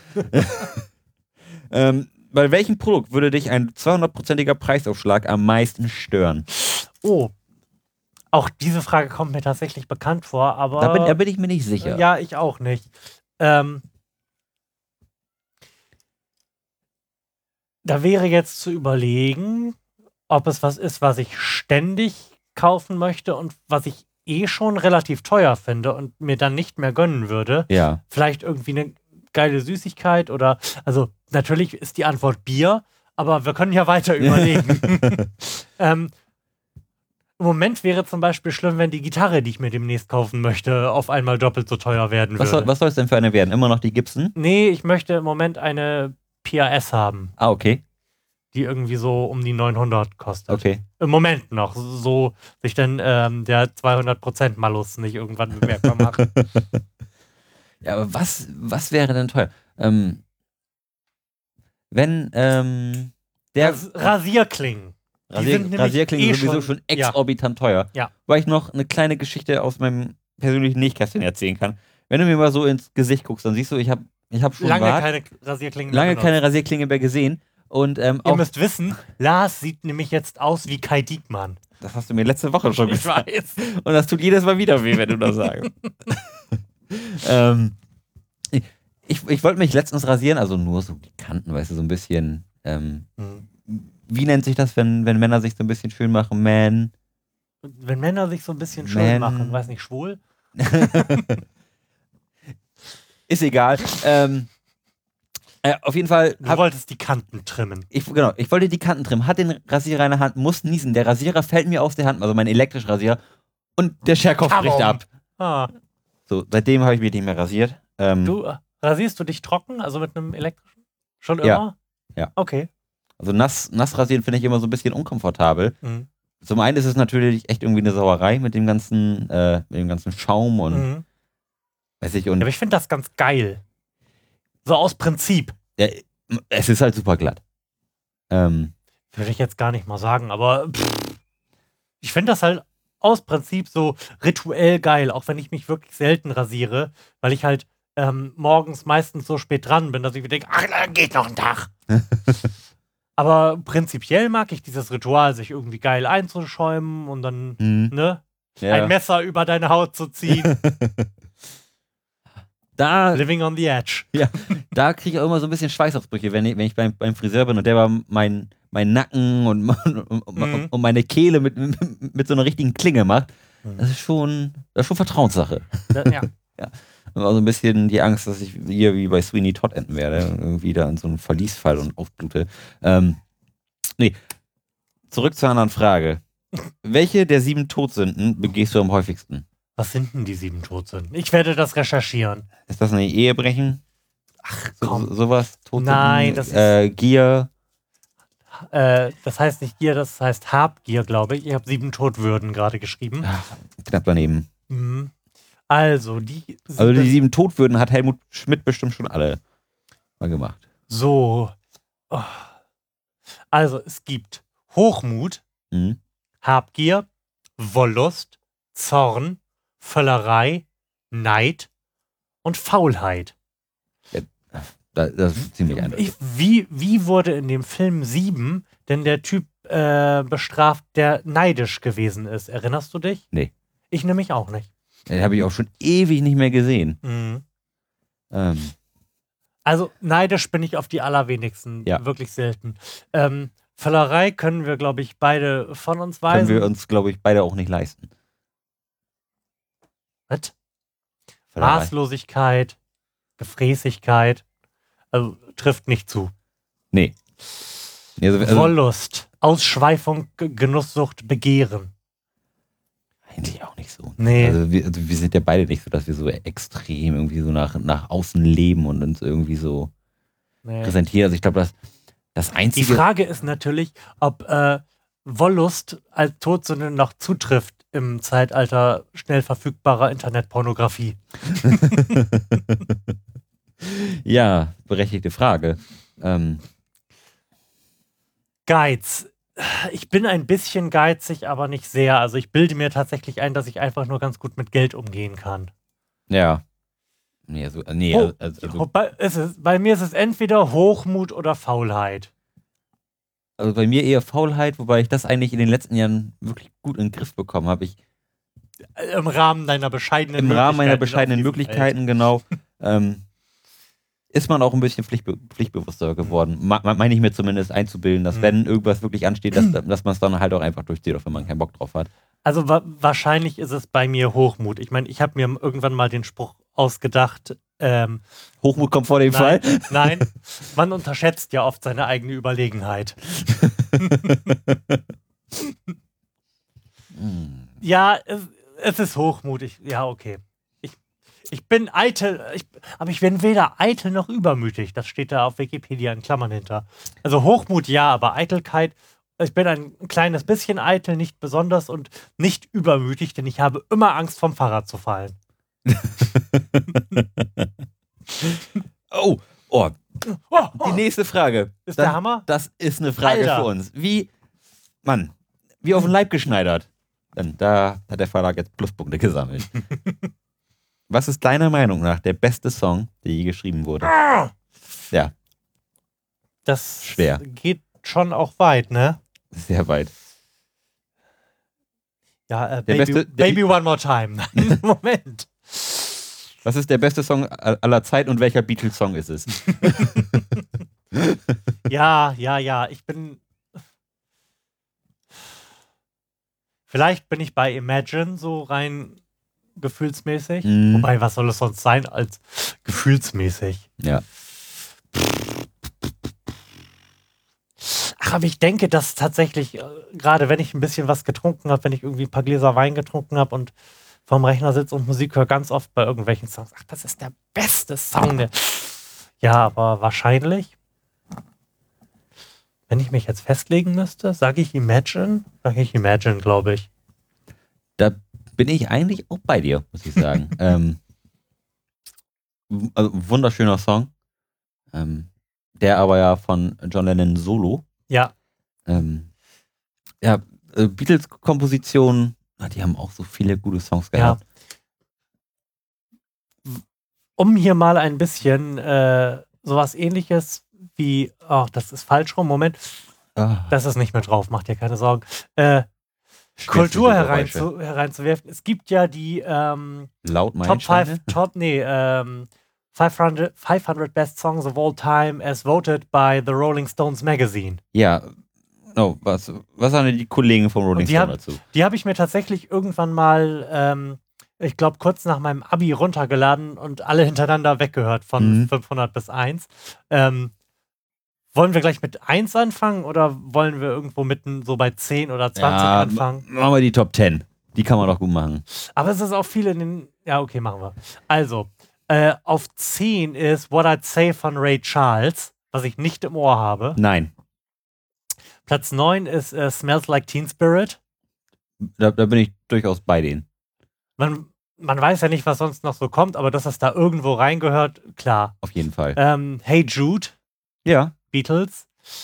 Bei welchem Produkt würde dich ein 200%iger Preisaufschlag am meisten stören? Oh, auch diese Frage kommt mir tatsächlich bekannt vor, aber... Da bin ich mir nicht sicher. Ja, ich auch nicht. Da wäre jetzt zu überlegen, ob es was ist, was ich ständig kaufen möchte und was ich schon relativ teuer finde und mir dann nicht mehr gönnen würde. Ja. Vielleicht irgendwie eine geile Süßigkeit oder, also natürlich ist die Antwort Bier, aber wir können ja weiter überlegen. Im Moment wäre zum Beispiel schlimm, wenn die Gitarre, die ich mir demnächst kaufen möchte, auf einmal doppelt so teuer werden würde. Was soll es denn für eine werden? Immer noch die Gibson? Nee, ich möchte im Moment eine PRS haben. Ah, okay. Die irgendwie so um die 900 kostet. Okay. Im Moment noch. So sich dann der 200% Malus nicht irgendwann bemerkbar macht. Ja, aber was wäre denn teuer? Wenn der Rasierklingen. Rasierklingen sowieso schon exorbitant teuer. Ja. Weil ich noch eine kleine Geschichte aus meinem persönlichen Nähkästchen erzählen kann. Wenn du mir mal so ins Gesicht guckst, dann siehst du, ich hab schon keine Rasierklingen mehr gesehen. Und, Ihr müsst wissen, Lars sieht nämlich jetzt aus wie Kai Diekmann. Das hast du mir letzte Woche schon gesagt. Ich weiß. Und das tut jedes Mal wieder weh, wenn du das sagst. Ich wollte mich letztens rasieren, also nur so die Kanten, weißt du, so ein bisschen. Wie nennt sich das, wenn Männer sich so ein bisschen schön machen? Wenn Männer sich so ein bisschen schön machen, weiß nicht, schwul? Ist egal. Auf jeden Fall. Du wolltest die Kanten trimmen. Ich wollte die Kanten trimmen. Hat den Rasierer in der Hand, muss niesen. Der Rasierer fällt mir aus der Hand, also mein elektrischer Rasierer. Und der Scherkopf bricht ab. Ah. So, seitdem habe ich mich nicht mehr rasiert. Rasierst du dich trocken, also mit einem elektrischen? Schon Ja. immer? Ja. Okay. Also nass rasieren finde ich immer so ein bisschen unkomfortabel. Mhm. Zum einen ist es natürlich echt irgendwie eine Sauerei mit dem ganzen Schaum und weiß ich, Ja, und aber ich finde das ganz geil. So aus Prinzip. ja, es ist halt super glatt. Würde ich jetzt gar nicht mal sagen, aber ich finde das halt aus Prinzip so rituell geil, auch wenn ich mich wirklich selten rasiere, weil ich halt morgens meistens so spät dran bin, dass ich mir denke, ach, da geht noch ein Tag. Aber prinzipiell mag ich dieses Ritual, sich irgendwie geil einzuschäumen und dann, ne, ein Messer über deine Haut zu ziehen. Living on the edge. Ja, da kriege ich auch immer so ein bisschen Schweißausbrüche, wenn ich beim Friseur bin und der war mein Nacken und meine Kehle mit so einer richtigen Klinge macht. Das ist schon Vertrauenssache. Ja. Ja. Aber so ein bisschen die Angst, dass ich hier wie bei Sweeney Todd enden werde, irgendwie da in so einen Verlies fall und aufblute. Nee, zurück zur anderen Frage. Welche der 7 Todsünden begehst du am häufigsten? Was sind denn die 7 Todsünden? Ich werde das recherchieren. Ist das eine Ehebrechen? Ach, komm. Sowas? Todsünden? Nein, das ist... Gier? Das heißt nicht Gier, das heißt Habgier, glaube ich. Ich habe 7 Todwürden gerade geschrieben. Ach, knapp daneben. Mhm. Also, die 7 Todwürden hat Helmut Schmidt bestimmt schon alle mal gemacht. So. Oh. Also, es gibt Hochmut, Habgier, Wollust, Zorn, Völlerei, Neid und Faulheit. Ja, das ist ziemlich eindeutig. Wie wurde in dem Film 7 denn der Typ bestraft, der neidisch gewesen ist? Erinnerst du dich? Nee. Ich nämlich auch nicht. Den habe ich auch schon ewig nicht mehr gesehen. Mhm. Also neidisch bin ich auf die allerwenigsten. Ja. Wirklich selten. Völlerei können wir, glaube ich, beide von uns weisen. Können wir uns, glaube ich, beide auch nicht leisten. Was? Maßlosigkeit, Gefräßigkeit, also trifft nicht zu. Nee. Also, Wollust, Ausschweifung, Genusssucht, Begehren. Eigentlich auch nicht so. Nee. Also wir sind ja beide nicht so, dass wir so extrem irgendwie so nach außen leben und uns irgendwie so präsentieren. Also ich glaube, das Einzige... Die Frage ist natürlich, ob Wollust als Todsünde noch zutrifft im Zeitalter schnell verfügbarer Internetpornografie. Ja, berechtigte Frage. Geiz. Ich bin ein bisschen geizig, aber nicht sehr. Also ich bilde mir tatsächlich ein, dass ich einfach nur ganz gut mit Geld umgehen kann. Ja. Bei mir ist es entweder Hochmut oder Faulheit. Also bei mir eher Faulheit, wobei ich das eigentlich in den letzten Jahren wirklich gut in den Griff bekommen habe. Im Rahmen deiner bescheidenen Möglichkeiten. Im Rahmen meiner bescheidenen Möglichkeiten, genau. Ist man auch ein bisschen pflichtbewusster geworden. Meine ich mir zumindest einzubilden, dass wenn irgendwas wirklich ansteht, dass man es dann halt auch einfach durchzieht, auch wenn man keinen Bock drauf hat. Also wahrscheinlich ist es bei mir Hochmut. Ich meine, ich habe mir irgendwann mal den Spruch ausgedacht. Hochmut kommt vor dem Fall? Nein, man unterschätzt ja oft seine eigene Überlegenheit. Ja, es ist hochmutig. Ja, okay. Ich bin eitel, aber ich bin weder eitel noch übermütig. Das steht da auf Wikipedia in Klammern hinter. Also Hochmut ja, aber Eitelkeit, ich bin ein kleines bisschen eitel, nicht besonders und nicht übermütig, denn ich habe immer Angst, vom Fahrrad zu fallen. Die nächste Frage. Ist der Hammer? Das ist eine Frage für uns. Wie auf den Leib geschneidert. Denn da hat der Verlag jetzt Pluspunkte gesammelt. Was ist deiner Meinung nach der beste Song, der je geschrieben wurde? Ja. Das schwer. Geht schon auch weit, ne? Sehr weit. Ja, Baby One More Time. Nein, Moment. Was ist der beste Song aller Zeit und welcher Beatles-Song ist es? Ja. Vielleicht bin ich bei Imagine so rein gefühlsmäßig. Wobei, was soll es sonst sein als gefühlsmäßig? Ja. Ach, aber ich denke, dass tatsächlich, gerade wenn ich ein bisschen was getrunken habe, wenn ich irgendwie ein paar Gläser Wein getrunken habe und vorm Rechner sitze und Musik höre, ganz oft bei irgendwelchen Songs. Ach, das ist der beste Song. Ja, aber wahrscheinlich, wenn ich mich jetzt festlegen müsste, sage ich Imagine, glaube ich. Da bin ich eigentlich auch bei dir, muss ich sagen. Also, wunderschöner Song. Der aber ja von John Lennon solo. Ja. Beatles-Kompositionen, die haben auch so viele gute Songs gehabt. Um hier mal ein bisschen sowas ähnliches wie, das ist falsch rum, Moment, das ist nicht mehr drauf, macht dir keine Sorgen, Kultur hereinzuwerfen. Es gibt ja die Laut Top 5, 500 Best Songs of All Time as voted by the Rolling Stones Magazine. Ja, was sagen denn die Kollegen vom Rolling Stone dazu? Die habe ich mir tatsächlich irgendwann mal, ich glaube, kurz nach meinem Abi runtergeladen und alle hintereinander weggehört von 500 bis 1. Wollen wir gleich mit 1 anfangen oder wollen wir irgendwo mitten so bei 10 oder 20 anfangen? Machen wir die Top 10. Die kann man doch gut machen. Aber es ist auch viel in den... Ja, okay, machen wir. Also, auf 10 ist What I'd Say von Ray Charles, was ich nicht im Ohr habe. Nein. Platz 9 ist Smells Like Teen Spirit. Da bin ich durchaus bei denen. Man weiß ja nicht, was sonst noch so kommt, aber dass das da irgendwo reingehört, klar. Auf jeden Fall. Hey Jude. Ja. Beatles.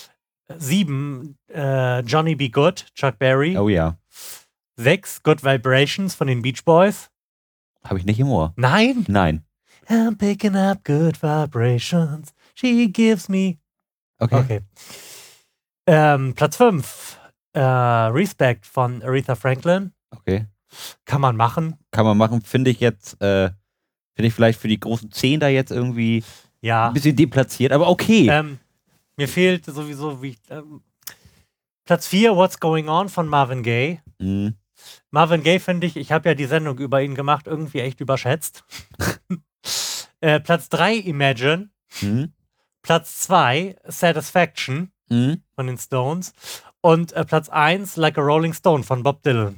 7, Johnny Be Good, Chuck Berry. Oh ja. 6, Good Vibrations von den Beach Boys. Habe ich nicht im Ohr. Nein? Nein. I'm picking up good vibrations. She gives me... Okay. Platz 5, Respect von Aretha Franklin. Okay. Kann man machen. Finde ich jetzt, vielleicht für die großen 10 da jetzt irgendwie ein bisschen deplatziert, aber okay. Mir fehlt sowieso Platz 4, What's Going On von Marvin Gaye. Marvin Gaye, finde ich habe ja die Sendung über ihn gemacht, irgendwie echt überschätzt. Platz 3, Imagine. Platz 2, Satisfaction von den Stones. Und Platz 1, Like a Rolling Stone von Bob Dylan.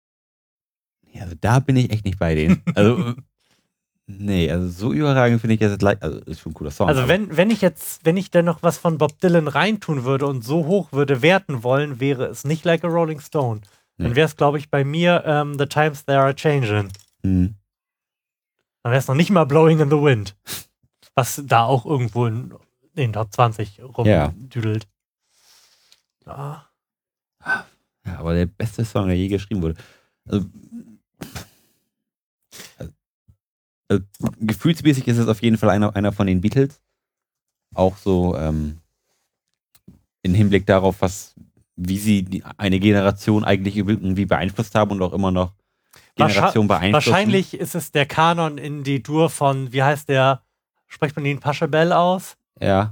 Ja, also da bin ich echt nicht bei denen. Also, nee, also so überragend finde ich jetzt, ist schon ein cooler Song. Also wenn ich denn noch was von Bob Dylan reintun würde und so hoch würde werten wollen, wäre es nicht Like a Rolling Stone. Dann wäre es, glaube ich, bei mir The Times They Are Changing. Dann wäre es noch nicht mal Blowing in the Wind. Was da auch irgendwo in den Top 20 rumdüdelt. Ja, aber der beste Song, der je geschrieben wurde. Also, gefühlsmäßig ist es auf jeden Fall einer von den Beatles. Auch so im Hinblick darauf, wie sie eine Generation eigentlich irgendwie beeinflusst haben und auch immer noch Generation beeinflussen. Wahrscheinlich ist es der Kanon in D-Dur von, wie heißt der, spricht man den Pachelbel aus? Ja.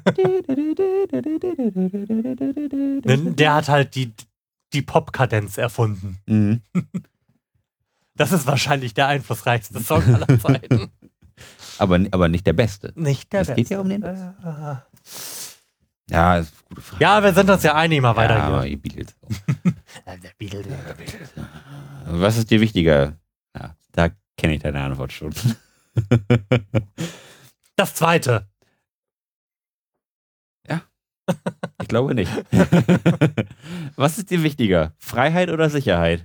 Der hat halt die Pop-Kadenz erfunden. Das ist wahrscheinlich der einflussreichste Song aller Zeiten. aber nicht der beste. Nicht der Beste. Es geht ja um den Besten. Ja, ist eine gute Frage. Ja, wir sind uns ja einig, mal weiter hier. Aber die Beatles. Der Beatles. Was ist dir wichtiger? Ja, da kenne ich deine Antwort schon. Das zweite. Ja. Ich glaube nicht. Was ist dir wichtiger? Freiheit oder Sicherheit?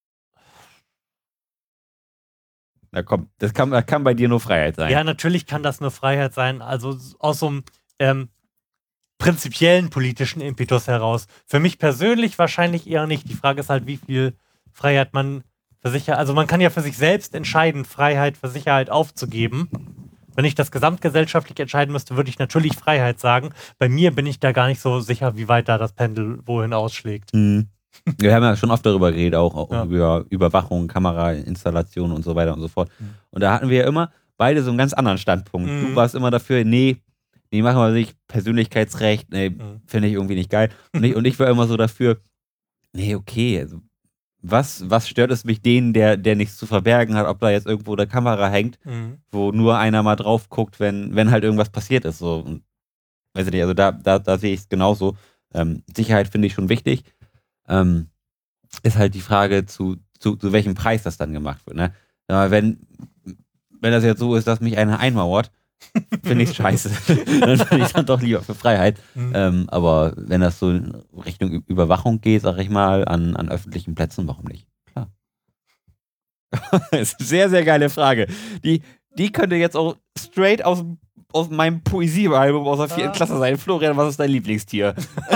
Na komm, das kann bei dir nur Freiheit sein. Ja, natürlich kann das nur Freiheit sein. Also aus so einem prinzipiellen politischen Impetus heraus. Für mich persönlich wahrscheinlich eher nicht. Die Frage ist halt, wie viel Freiheit man für Sicherheit... Also man kann ja für sich selbst entscheiden, Freiheit für Sicherheit aufzugeben. Wenn ich das gesamtgesellschaftlich entscheiden müsste, würde ich natürlich Freiheit sagen. Bei mir bin ich da gar nicht so sicher, wie weit da das Pendel wohin ausschlägt. Wir haben ja schon oft darüber geredet, auch über Überwachung, Kamerainstallation und so weiter und so fort. Und da hatten wir ja immer beide so einen ganz anderen Standpunkt. Du warst immer dafür, nee, machen wir nicht, Persönlichkeitsrecht, finde ich irgendwie nicht geil. Und ich war immer so dafür, nee, okay, also was stört es mich den, der nichts zu verbergen hat, ob da jetzt irgendwo eine Kamera hängt, wo nur einer mal drauf guckt, wenn halt irgendwas passiert ist. So. Und, weiß ich nicht, also da sehe ich es genauso. Sicherheit finde ich schon wichtig. Ist halt die Frage, zu zu welchem Preis das dann gemacht wird. Ne? Aber wenn das jetzt so ist, dass mich einer einmauert, finde ich scheiße. Dann bin ich dann doch lieber für Freiheit. Aber wenn das so in Richtung Überwachung geht, sag ich mal, an öffentlichen Plätzen, warum nicht? Klar. Das ist eine sehr, sehr geile Frage. Die könnte jetzt auch straight aus meinem Poesiealbum aus der 4. Klasse sein. Florian, was ist dein Lieblingstier?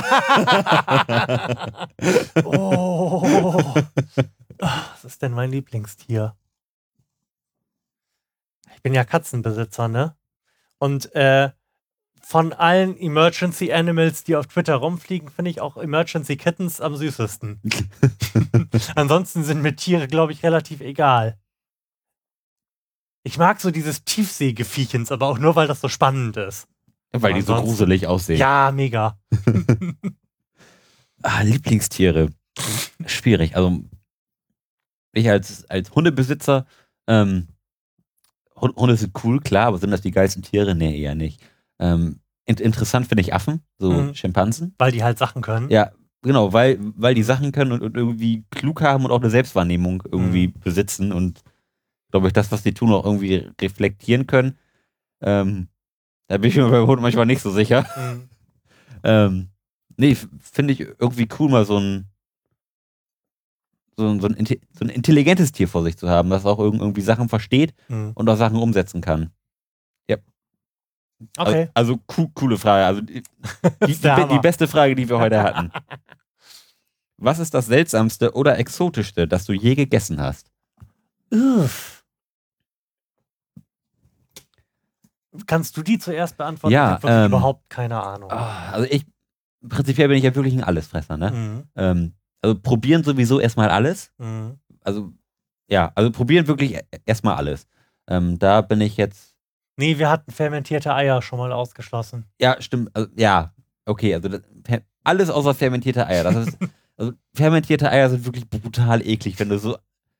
Oh. Was ist denn mein Lieblingstier? Ich bin ja Katzenbesitzer, ne? Und von allen Emergency Animals, die auf Twitter rumfliegen, finde ich auch Emergency Kittens am süßesten. Ansonsten sind mir Tiere, glaube ich, relativ egal. Ich mag so dieses Tiefseegefiechens, aber auch nur, weil das so spannend ist. Weil die so gruselig aussehen. Ja, mega. Lieblingstiere. Schwierig. Also ich als Hundebesitzer, Hunde sind cool, klar, aber sind das die geilsten Tiere? Nee, eher nicht. Interessant finde ich Affen, so Schimpansen. Weil die halt Sachen können. Ja, genau, weil die Sachen können und irgendwie klug haben und auch eine Selbstwahrnehmung irgendwie besitzen und glaube ich, das, was die tun, auch irgendwie reflektieren können. Da bin ich mir beim Hund manchmal nicht so sicher. Nee, finde ich irgendwie cool, mal so ein intelligentes Tier vor sich zu haben, das auch irgendwie Sachen versteht und auch Sachen umsetzen kann. Ja. Okay. Also coole Frage. Also die beste Frage, die wir heute hatten. Was ist das Seltsamste oder Exotischste, das du je gegessen hast? Uff. Kannst du die zuerst beantworten? Ja, ich habe wirklich überhaupt keine Ahnung. Also prinzipiell bin ich ja wirklich ein Allesfresser, ne? Also probieren sowieso erstmal alles. Also probieren wirklich erstmal alles. Da bin ich jetzt. Nee, wir hatten fermentierte Eier schon mal ausgeschlossen. Ja, stimmt. Also, ja, okay. Also alles außer fermentierte Eier. Das ist, also fermentierte Eier sind wirklich brutal eklig, wenn du so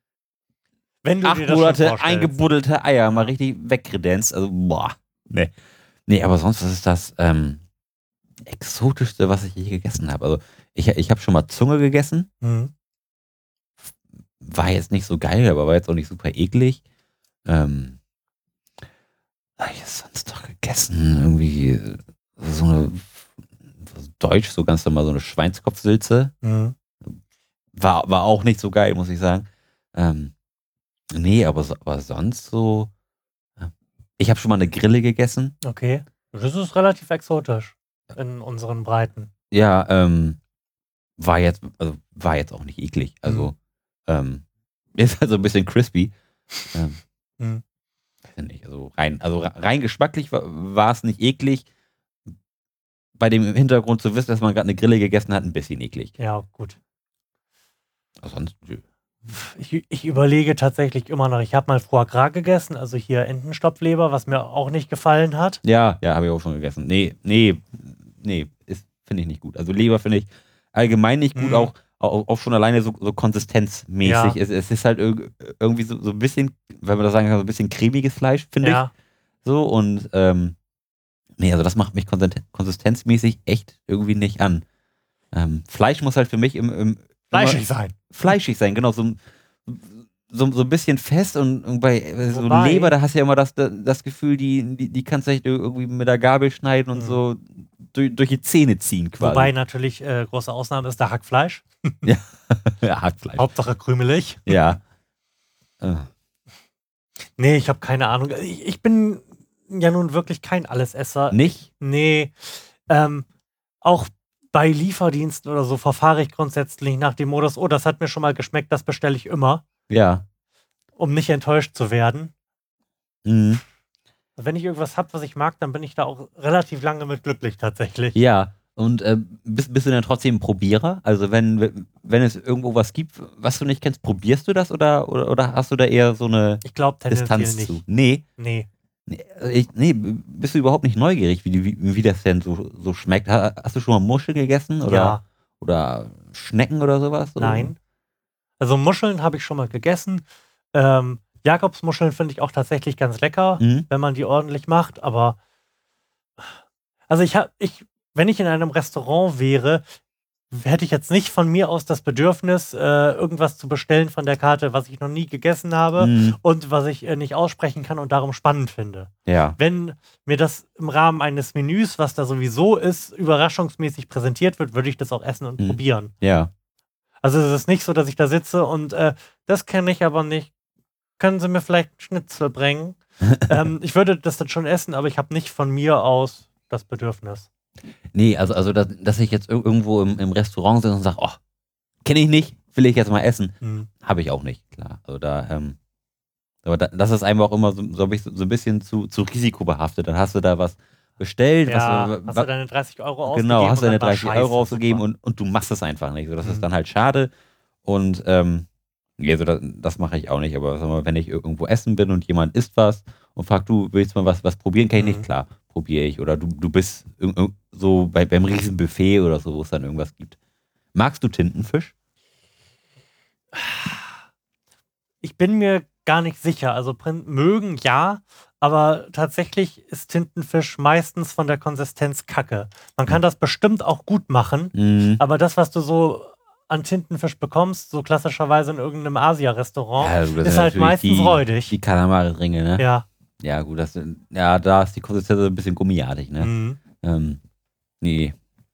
8 Monate eingebuddelte Eier mal richtig wegkredenzt. Also, boah. Nee, aber sonst, was ist das Exotischste, was ich je gegessen habe? Also, ich habe schon mal Zunge gegessen. War jetzt nicht so geil, aber war jetzt auch nicht super eklig. Was habe ich sonst doch gegessen? Irgendwie so eine Deutsch, so ganz normal so eine Schweinskopfsülze. War auch nicht so geil, muss ich sagen. Nee, aber sonst so. Ich habe schon mal eine Grille gegessen. Okay. Das ist relativ exotisch in unseren Breiten. Ja, war jetzt auch nicht eklig. Also, ist halt so ein bisschen crispy. Nicht, also rein geschmacklich war es nicht eklig. Bei dem Hintergrund zu wissen, dass man gerade eine Grille gegessen hat, ein bisschen eklig. Ja, gut. Sonst, ich überlege tatsächlich immer noch, ich habe mal Foie Gras gegessen, also hier Entenstopfleber, was mir auch nicht gefallen hat. Ja, habe ich auch schon gegessen. Nee, finde ich nicht gut. Also Leber finde ich allgemein nicht gut, auch schon alleine so konsistenzmäßig. Ja. Es ist halt irgendwie so ein bisschen, wenn man das sagen kann, so ein bisschen cremiges Fleisch, finde ich. So, und nee, also das macht mich konsistenzmäßig echt irgendwie nicht an. Fleisch muss halt für mich fleischig sein. Fleischig sein, genau. So ein bisschen fest und bei so Leber, da hast du ja immer das Gefühl, die kannst du echt irgendwie mit der Gabel schneiden und so durch die Zähne ziehen quasi. Wobei natürlich große Ausnahme ist der Hackfleisch. Ja, Hackfleisch. Hauptsache krümelig. Ja. Nee, ich habe keine Ahnung. Ich bin ja nun wirklich kein Allesesser. Nicht? Nee. Auch bei Lieferdiensten oder so verfahre ich grundsätzlich nach dem Modus, oh, das hat mir schon mal geschmeckt, das bestelle ich immer. Ja. Um nicht enttäuscht zu werden. Mhm. Wenn ich irgendwas habe, was ich mag, dann bin ich da auch relativ lange mit glücklich tatsächlich. Ja, und bist du dann trotzdem ein Probierer? Also wenn es irgendwo was gibt, was du nicht kennst, probierst du das oder hast du da eher so eine Distanz zu? Nee. Bist du überhaupt nicht neugierig, wie das denn so schmeckt? Hast du schon mal Muscheln gegessen? Oder Schnecken oder sowas? Nein. Also Muscheln habe ich schon mal gegessen. Jakobsmuscheln finde ich auch tatsächlich ganz lecker, wenn man die ordentlich macht. Aber also wenn ich in einem Restaurant wäre, hätte ich jetzt nicht von mir aus das Bedürfnis, irgendwas zu bestellen von der Karte, was ich noch nie gegessen habe und was ich nicht aussprechen kann und darum spannend finde. Ja. Wenn mir das im Rahmen eines Menüs, was da sowieso ist, überraschungsmäßig präsentiert wird, würde ich das auch essen und probieren. Ja. Also es ist nicht so, dass ich da sitze und das kenne ich aber nicht. Können Sie mir vielleicht einen Schnitzel bringen? Ich würde das dann schon essen, aber ich habe nicht von mir aus das Bedürfnis. Nee, also dass ich jetzt irgendwo im Restaurant sitze und sage, oh, kenne ich nicht, will ich jetzt mal essen. Habe ich auch nicht, klar. Also aber das ist einfach auch immer so ein bisschen zu risikobehaftet. Dann hast du da was bestellt. Ja, hast du deine 30 Euro ausgegeben? Genau, hast du deine 30 Scheiße, Euro ausgegeben super. und du machst es einfach nicht. So, das ist dann halt schade. Und ja, so das mache ich auch nicht. Aber sag mal, wenn ich irgendwo essen bin und jemand isst was und fragt, du willst mal was probieren, kann ich nicht, klar, probiere ich. Oder du bist so beim Riesenbuffet oder so, wo es dann irgendwas gibt. Magst du Tintenfisch? Ich bin mir gar nicht sicher. Also mögen ja, aber tatsächlich ist Tintenfisch meistens von der Konsistenz kacke. Man kann das bestimmt auch gut machen, aber das, was du so an Tintenfisch bekommst, so klassischerweise in irgendeinem Asia-Restaurant, das ist halt meistens räudig. Die Kalamari-Ringe, ne? Ja. Ja, gut, da ist die Konsistenz ein bisschen gummiartig, ne? Nee.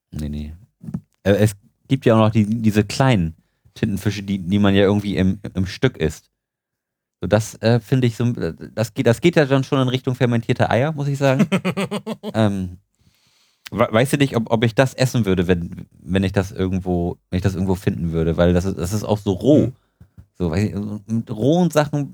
Es gibt ja auch noch diese kleinen Tintenfische, die man ja irgendwie im Stück isst. So, das finde ich so, das geht ja dann schon in Richtung fermentierte Eier, muss ich sagen. Weißt du nicht, ob ich das essen würde, wenn ich das irgendwo finden würde, weil das ist auch so roh. So, mit rohen Sachen.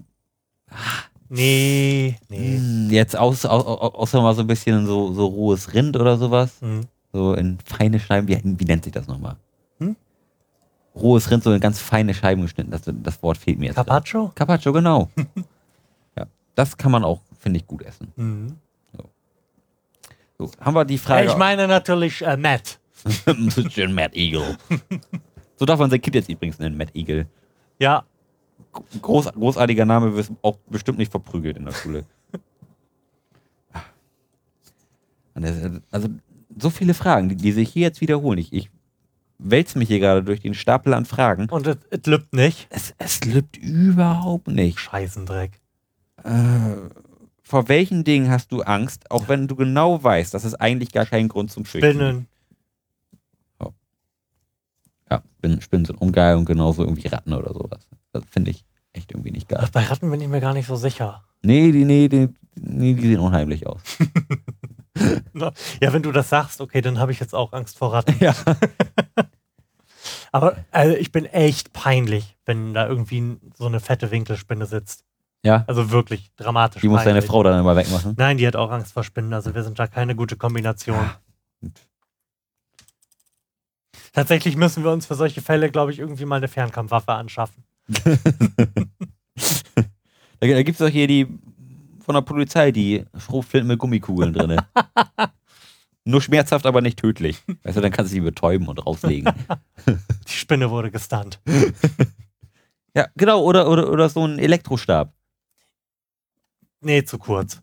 Nee. Jetzt außer mal so ein bisschen so rohes Rind oder sowas. So in feine Scheiben. Wie nennt sich das nochmal? Rohes Rind, so in ganz feine Scheiben geschnitten. Das Wort fehlt mir jetzt. Carpaccio? Carpaccio, genau. Ja, das kann man auch, finde ich, gut essen. So, haben wir die Frage. Ich meine natürlich Matt. Matt Eagle. So darf man sein Kind jetzt übrigens nennen, Matt Eagle. Ja. Großartiger Name, wird auch bestimmt nicht verprügelt in der Schule. Also so viele Fragen, die sich hier jetzt wiederholen. Ich wälze mich hier gerade durch den Stapel an Fragen. Und es lübt nicht? Es lübt überhaupt nicht. Scheißendreck. Vor welchen Dingen hast du Angst, auch wenn du genau weißt, dass es eigentlich gar keinen Grund zum Fürchten gibt? Spinnen. Oh. Ja, Spinnen sind ungeil und genauso irgendwie Ratten oder sowas. Das finde ich echt irgendwie nicht geil. Ach, bei Ratten bin ich mir gar nicht so sicher. Nee, die sehen unheimlich aus. Ja, wenn du das sagst, okay, dann habe ich jetzt auch Angst vor Ratten. Ja. Aber ich bin echt peinlich, wenn da irgendwie so eine fette Winkelspinne sitzt. Ja. Also wirklich dramatisch. Die muss deine Frau dann immer wegmachen. Nein, die hat auch Angst vor Spinnen. Also wir sind da keine gute Kombination. Tatsächlich müssen wir uns für solche Fälle, glaube ich, irgendwie mal eine Fernkampfwaffe anschaffen. Da gibt es doch hier die von der Polizei, die Schrotflinten mit Gummikugeln drin. Nur schmerzhaft, aber nicht tödlich. Weißt du, dann kannst du sie betäuben und rauslegen. Die Spinne wurde gestunt. Ja, genau, oder so ein Elektrostab. Nee, zu kurz.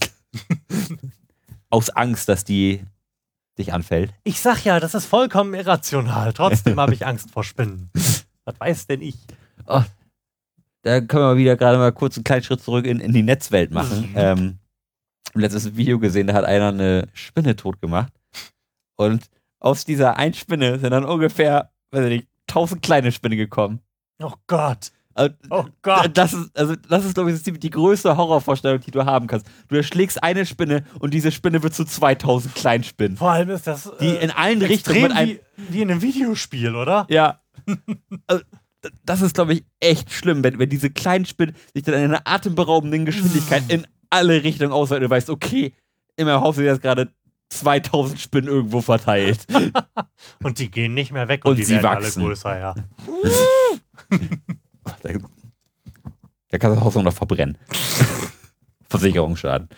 Aus Angst, dass die dich anfällt. Ich sag ja, das ist vollkommen irrational. Trotzdem habe ich Angst vor Spinnen. Was weiß denn ich? Oh, da können wir wieder gerade mal kurz einen kleinen Schritt zurück in die Netzwelt machen. Letztes ein Video gesehen, da hat einer eine Spinne tot gemacht. Und aus dieser einen Spinne sind dann ungefähr, weiß ich nicht, 1000 kleine Spinnen gekommen. Oh Gott. Also, Oh Gott. Das ist, glaube ich, die größte Horrorvorstellung, die du haben kannst. Du erschlägst eine Spinne und diese Spinne wird zu 2000 Kleinspinnen. Vor allem ist das Die in allen Richtungen mit einem. wie in einem Videospiel, oder? Ja. Also, das ist, glaube ich, echt schlimm, wenn diese kleinen Spinnen sich dann in einer atemberaubenden Geschwindigkeit in alle Richtungen ausweiten und du weißt, okay, in meinem Haus sind jetzt gerade 2000 Spinnen irgendwo verteilt. Und die gehen nicht mehr weg und die sie werden wachsen. alle größer, ja. Da kannst du das Haus noch verbrennen. Versicherungsschaden.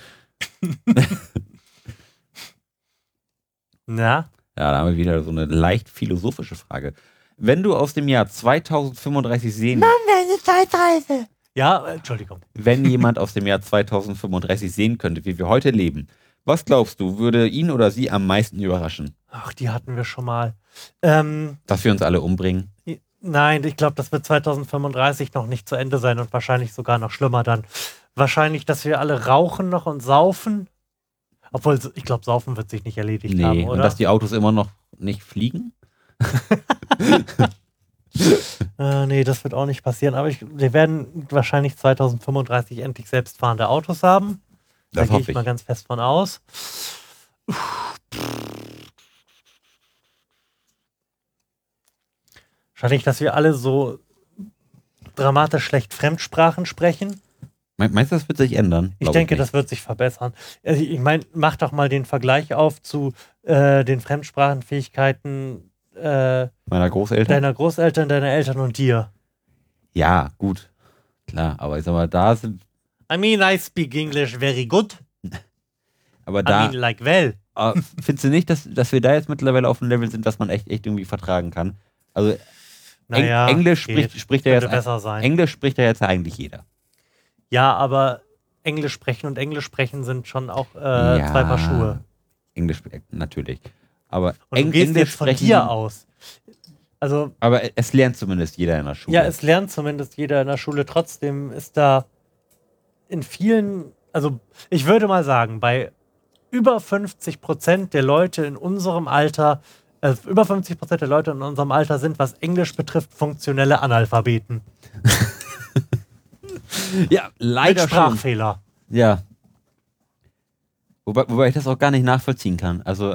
Na? Ja, da haben wir wieder so eine leicht philosophische Frage. Wenn du aus dem Jahr 2035 sehen... Mann, eine Zeitreise. Ja, Entschuldigung. Wenn jemand aus dem Jahr 2035 sehen könnte, wie wir heute leben, was glaubst du, würde ihn oder sie am meisten überraschen? Ach, die hatten wir schon mal. Dass wir uns alle umbringen. Nein, ich glaube, das wird 2035 noch nicht zu Ende sein und wahrscheinlich sogar noch schlimmer dann. Wahrscheinlich, dass wir alle rauchen noch und saufen. Obwohl, ich glaube, saufen wird sich nicht erledigt haben, oder? Und dass die Autos immer noch nicht fliegen? Nee, das wird auch nicht passieren. Aber wir werden wahrscheinlich 2035 endlich selbstfahrende Autos haben. Da Das gehe hoffe ich mal ganz fest von aus. Wahrscheinlich, dass wir alle so dramatisch schlecht Fremdsprachen sprechen. Meinst du, das wird sich ändern? Ich denke, das wird sich verbessern. Also ich meine, mach doch mal den Vergleich auf zu den Fremdsprachenfähigkeiten meiner Großeltern? deiner Großeltern, deiner Eltern und dir. Ja, gut. Klar, aber ich sag mal, da sind. I mean, I speak English very good. Aber I da. mean, like well. Findest du nicht, dass wir da jetzt mittlerweile auf einem Level sind, dass man echt irgendwie vertragen kann? Also Naja, Englisch spricht ja könnte jetzt. besser sein. Englisch spricht ja jetzt eigentlich jeder. Ja, aber Englisch sprechen und Englisch sprechen sind schon auch zwei Paar Schuhe. Englisch, natürlich. Aber Und du gehst jetzt von dir aus. Also, aber es lernt zumindest jeder in der Schule. ja, es lernt zumindest jeder in der Schule. Trotzdem ist da in vielen, also ich würde mal sagen, bei über 50% der Leute in unserem Alter, über 50% der Leute in unserem Alter sind, was Englisch betrifft, funktionelle Analphabeten. Ja, leider Mit Sprachfehler. schon. Ja. Wobei ich das auch gar nicht nachvollziehen kann. Also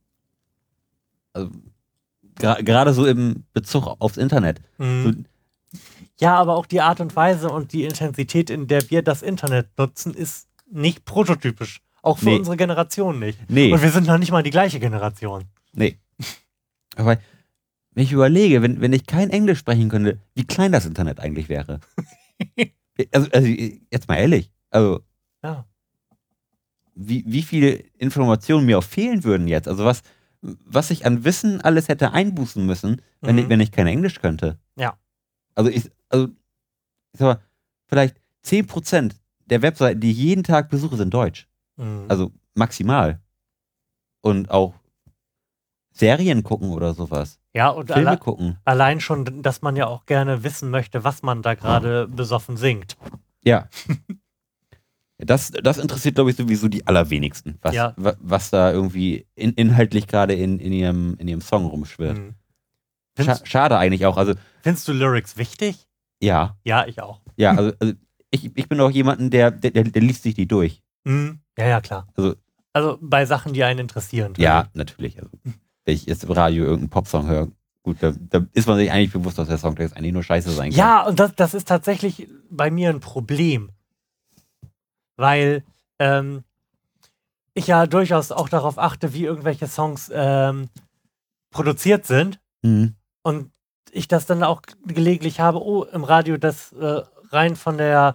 gerade so im Bezug aufs Internet. Mhm. Ja, aber auch die Art und Weise und die Intensität, in der wir das Internet nutzen, ist nicht prototypisch. Auch für unsere Generation nicht. Nee. Und wir sind noch nicht mal die gleiche Generation. Nee. Aber wenn ich überlege, wenn ich kein Englisch sprechen könnte, wie klein das Internet eigentlich wäre. also jetzt mal ehrlich. Also, ja. Wie viele Informationen mir auch fehlen würden jetzt. Also was ich an Wissen alles hätte einbußen müssen, wenn ich kein Englisch könnte. Ja. Also ich sag mal, vielleicht 10% der Webseiten, die ich jeden Tag besuche, sind deutsch. Mhm. Also maximal. Und auch Serien gucken oder sowas. Ja, und Filme gucken. Allein schon, dass man ja auch gerne wissen möchte, was man da gerade besoffen singt. Ja. Das interessiert, glaube ich, sowieso die allerwenigsten, was da irgendwie inhaltlich gerade in ihrem Song rumschwirrt. Mhm. Schade eigentlich auch. Also, findest du Lyrics wichtig? Ja. Ja, ich auch. Ja, also ich bin auch jemanden, der liest sich die durch. Mhm. Ja, klar. Also bei Sachen, die einen interessieren. Ja, natürlich. Also, wenn ich jetzt im Radio irgendeinen Popsong höre, gut, da ist man sich eigentlich bewusst, dass der Songtext eigentlich nur scheiße sein kann. Ja, und das ist tatsächlich bei mir ein Problem. Weil ich ja durchaus auch darauf achte, wie irgendwelche Songs produziert sind. Mhm. Und ich das dann auch gelegentlich habe, im Radio das rein von der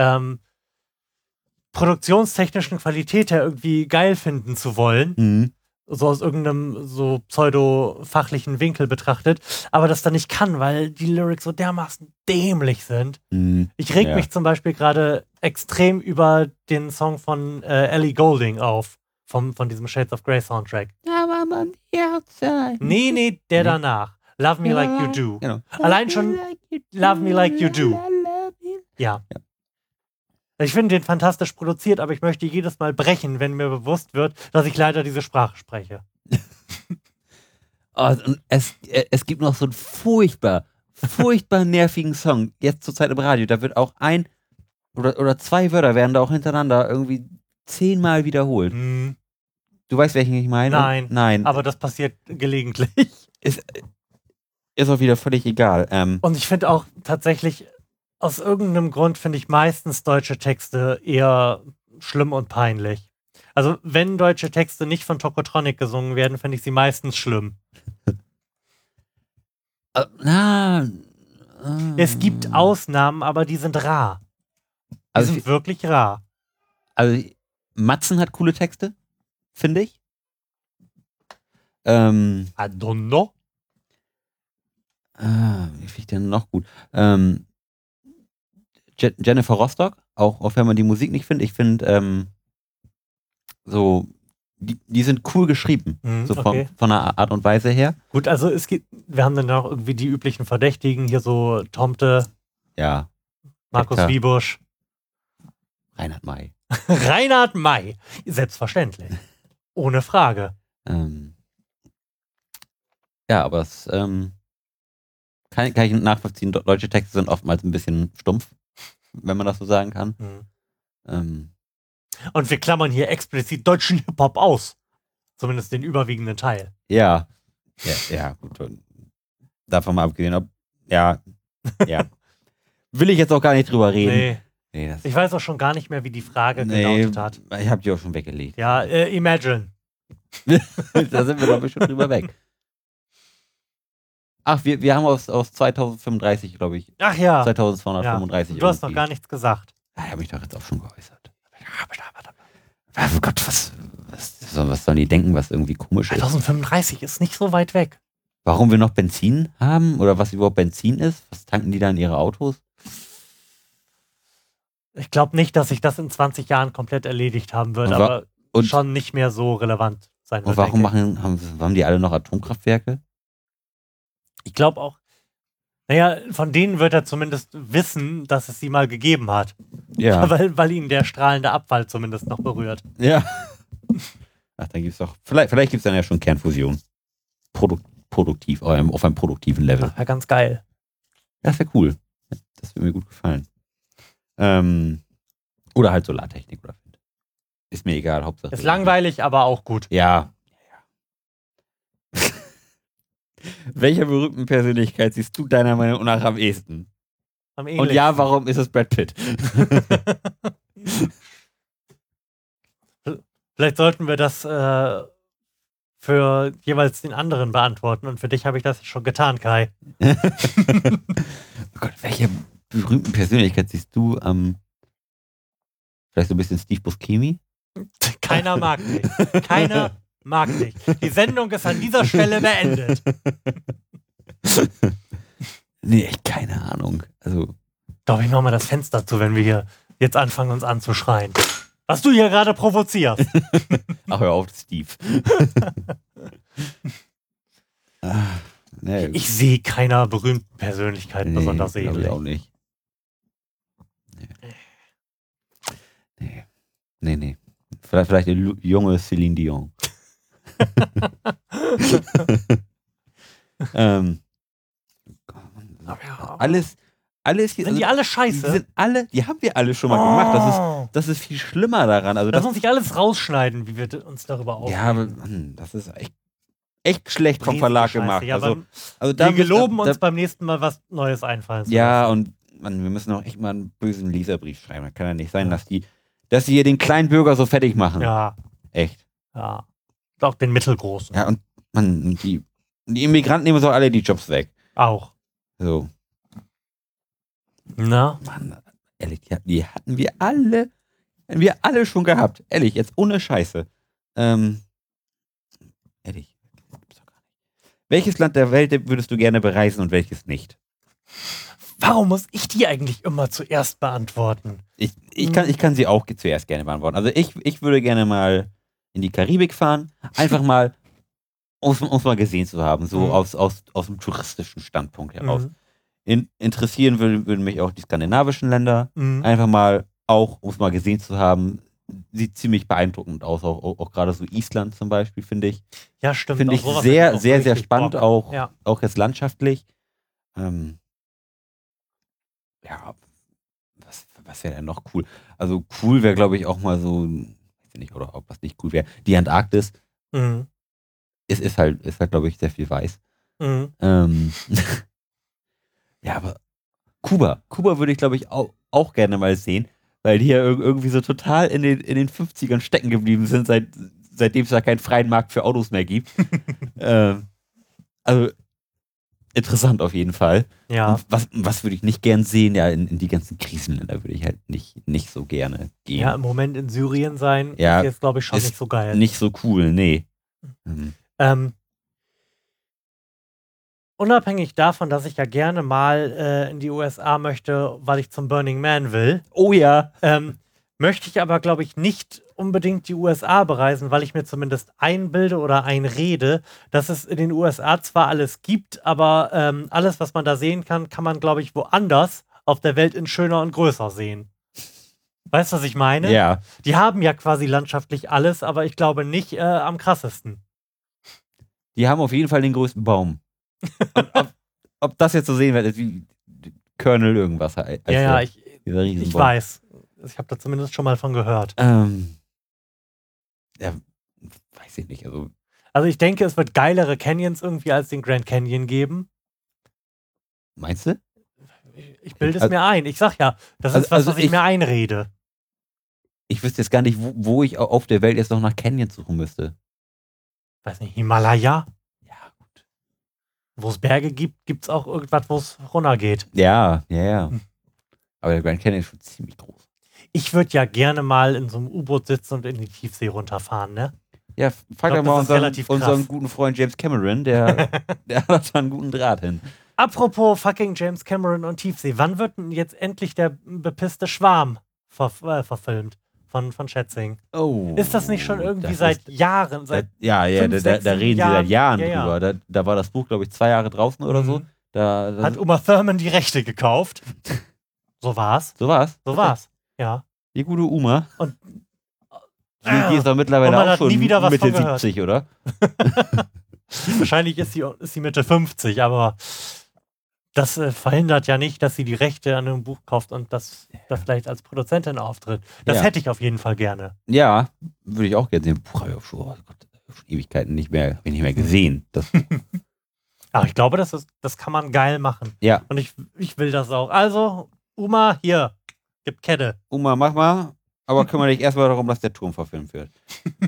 produktionstechnischen Qualität her irgendwie geil finden zu wollen. Mhm. So aus irgendeinem so pseudo-fachlichen Winkel betrachtet, aber das dann nicht kann, weil die Lyrics so dermaßen dämlich sind. Mhm. Ich reg mich zum Beispiel gerade extrem über den Song von Ellie Goulding auf, von diesem Shades of Grey Soundtrack. Nee, der danach. Love Me Like You Do. Genau. Allein schon Love Me Like You Do. Ja. Ich finde den fantastisch produziert, aber ich möchte jedes Mal brechen, wenn mir bewusst wird, dass ich leider diese Sprache spreche. Und es gibt noch so einen furchtbar nervigen Song, jetzt zur Zeit im Radio. Da wird auch ein oder zwei Wörter werden da auch hintereinander irgendwie 10-mal wiederholt. Hm. Du weißt, welchen ich meine? Nein. Aber das passiert gelegentlich. Ist auch wieder völlig egal. Und ich finde auch tatsächlich, aus irgendeinem Grund finde ich meistens deutsche Texte eher schlimm und peinlich. Also wenn deutsche Texte nicht von Tokotronic gesungen werden, finde ich sie meistens schlimm. Es gibt Ausnahmen, aber die sind rar. Die sind wirklich rar. Also Matzen hat coole Texte, finde ich. I don't know. Wie finde ich denn noch gut? Jennifer Rostock, auch wenn man die Musik nicht findet. Ich finde so die sind cool geschrieben. So okay. von der Art und Weise her. Gut, also wir haben dann noch irgendwie die üblichen Verdächtigen, hier so Tomte, Ja. Markus Hector. Wiebusch, Reinhard May. Reinhard May. Selbstverständlich. Ohne Frage. Ja, aber es kann ich nachvollziehen. Deutsche Texte sind oftmals ein bisschen stumpf, wenn man das so sagen kann. Und wir klammern hier explizit deutschen Hip-Hop aus. Zumindest den überwiegenden Teil. Ja, gut. Davon mal abgesehen, ja. Will ich jetzt auch gar nicht drüber reden. Nee, ich weiß auch schon gar nicht mehr, wie die Frage gelautet hat. Ich habe die auch schon weggelegt. Ja, Imagine. Da sind wir, glaube ich, schon drüber weg. Ach, wir haben aus 2035, glaube ich. Ach ja. 2235. Du hast noch gar nichts gesagt. Ich habe mich doch jetzt auch schon geäußert. Oh Gott, was sollen die denken, was irgendwie komisch ist? 2035 ist nicht so weit weg. Warum wir noch Benzin haben? Oder was überhaupt Benzin ist? Was tanken die da in ihre Autos? Ich glaube nicht, dass sich das in 20 Jahren komplett erledigt haben wird, aber schon nicht mehr so relevant sein wird. Und warum haben die alle noch Atomkraftwerke? Ich glaube auch, naja, von denen wird er zumindest wissen, dass es sie mal gegeben hat. Ja. Weil ihn der strahlende Abfall zumindest noch berührt. Ja. Ach, dann gibt's doch, vielleicht gibt es dann ja schon Kernfusion. Produktiv, auf einem produktiven Level. Das wäre ganz geil. Das wäre cool. Das würde mir gut gefallen. Oder halt Solartechnik oder Wind. Ist mir egal, Hauptsache. Ist langweilig, aber auch gut. Ja. Welcher berühmten Persönlichkeit siehst du deiner Meinung nach am ehesten? Am Und ja, warum ist es Brad Pitt? Vielleicht sollten wir das für jeweils den anderen beantworten. Und für dich habe ich das schon getan, Kai. Oh Gott, welche berühmten Persönlichkeit siehst du am vielleicht so ein bisschen Steve Buscemi? Keiner mag dich. Keiner mag dich. Die Sendung ist an dieser Stelle beendet. Nee, echt keine Ahnung. Also. Doch, ich mach mal das Fenster zu, wenn wir hier jetzt anfangen, uns anzuschreien. Was du hier gerade provozierst. Ach, hör auf, Steve. Nee. Ich sehe keiner berühmten Persönlichkeit besonders ähnlich. Ich auch nicht. Nee. Vielleicht eine junge Celine Dion. Alles hier. Sind die alle scheiße? Die haben wir alle schon mal gemacht. Das ist viel schlimmer daran. Also Lass uns nicht alles rausschneiden, wie wir uns darüber aufregen. Ja, aber das ist echt schlecht vom Verlag gemacht. Ja, wir geloben uns beim nächsten Mal was Neues einfallen. Ja, und wir müssen auch echt mal einen bösen Leserbrief schreiben. Das kann ja nicht sein, dass die hier den kleinen Bürger so fertig machen. Ja. Echt. Ja. Auch den mittelgroßen. Ja, und die Immigranten nehmen uns auch alle die Jobs weg. Auch. So. Na? Mann, ehrlich, die hatten wir alle schon gehabt. Ehrlich, jetzt ohne Scheiße. Ehrlich. Welches Land der Welt würdest du gerne bereisen und welches nicht? Warum muss ich die eigentlich immer zuerst beantworten? Ich kann sie auch zuerst gerne beantworten. Also ich würde gerne mal in die Karibik fahren. Einfach mal, um es mal gesehen zu haben. So aus dem touristischen Standpunkt heraus. Interessieren würden mich auch die skandinavischen Länder. Einfach mal auch, um es mal gesehen zu haben. Sieht ziemlich beeindruckend aus. Auch gerade so Island zum Beispiel, finde ich. Ja, stimmt. Finde ich sehr, sehr, sehr spannend. Auch jetzt landschaftlich. Ja, was wäre denn noch cool? Also cool wäre, glaube ich, auch mal so, weiß nicht, oder ob was nicht cool wäre. Die Antarktis ist halt, glaube ich, sehr viel weiß. Ja, aber Kuba würde ich, glaube ich, auch gerne mal sehen, weil die ja irgendwie so total in den 50ern stecken geblieben sind, seitdem es da keinen freien Markt für Autos mehr gibt. Also interessant auf jeden Fall. Ja. Was würde ich nicht gern sehen? Ja, in die ganzen Krisenländer würde ich halt nicht so gerne gehen. Ja, im Moment in Syrien sein ist jetzt, glaube ich, schon nicht so geil. Nicht so cool, nee. Unabhängig davon, dass ich ja gerne mal in die USA möchte, weil ich zum Burning Man will. Oh ja. Möchte ich aber, glaube ich, nicht unbedingt die USA bereisen, weil ich mir zumindest einbilde oder einrede, dass es in den USA zwar alles gibt, aber alles, was man da sehen kann, kann man, glaube ich, woanders auf der Welt in schöner und größer sehen. Weißt du, was ich meine? Ja. Die haben ja quasi landschaftlich alles, aber ich glaube nicht am krassesten. Die haben auf jeden Fall den größten Baum. Ob das jetzt so sehen wird, ist wie Colonel irgendwas. Ja, dieser ich Riesenbaum. weiß. Ich habe da zumindest schon mal von gehört. Ja, weiß ich nicht. Also ich denke, es wird geilere Canyons irgendwie als den Grand Canyon geben. Meinst du? Ich bilde es mir ein. Ich sag ja, das ist was ich mir einrede. Ich wüsste jetzt gar nicht, wo ich auf der Welt jetzt noch nach Canyons suchen müsste. Weiß nicht, Himalaya? Ja, gut. Wo es Berge gibt, gibt es auch irgendwas, wo es runtergeht. Ja. Hm. Aber der Grand Canyon ist schon ziemlich groß. Ich würde ja gerne mal in so einem U-Boot sitzen und in die Tiefsee runterfahren, ne? Ja, frag doch mal unseren krass. guten Freund James Cameron, der hat da einen guten Draht hin. Apropos fucking James Cameron und Tiefsee, wann wird denn jetzt endlich der bepisste Schwarm verfilmt von Schätzing? Oh. Ist das nicht schon irgendwie seit Jahren? Da 5, reden 6, sie seit Jahren ja. drüber. Da war das Buch, glaube ich, 2 Jahre draußen oder so. Hat Uma Thurman die Rechte gekauft. So war's. So war's. Ja. Die gute Uma. Und die ist doch und mittlerweile man auch hat schon nie wieder was Mitte von gehört. 70, oder? Wahrscheinlich ist sie Mitte 50, aber das verhindert ja nicht, dass sie die Rechte an einem Buch kauft und das vielleicht als Produzentin auftritt. Das hätte ich auf jeden Fall gerne. Ja, würde ich auch gerne sehen. Buch habe ich auch schon, oh Gott, schon Ewigkeiten nicht mehr gesehen. Das Aber ich glaube, das kann man geil machen. Ja. Und ich will das auch. Also, Uma, hier, gib Kette. Uma, mach mal. Aber kümmere dich erstmal darum, dass der Turm verfilmt wird.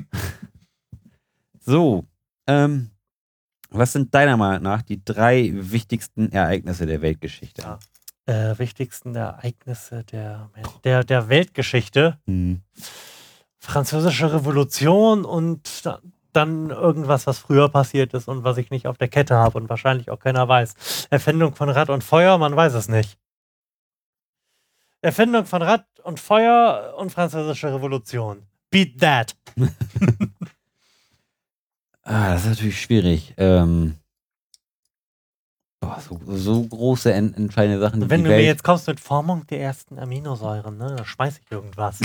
So, was sind deiner Meinung nach die 3 wichtigsten Ereignisse der Weltgeschichte? Ja. Wichtigsten Ereignisse der Weltgeschichte. Französische Revolution und dann irgendwas, was früher passiert ist und was ich nicht auf der Kette habe und wahrscheinlich auch keiner weiß. Erfindung von Rad und Feuer, man weiß es nicht. Erfindung von Rad und Feuer und Französische Revolution. Beat that. Das ist natürlich schwierig. So große, entscheidende Sachen. Wenn du mir jetzt kommst mit Formung der ersten Aminosäuren, ne, dann schmeiß ich irgendwas.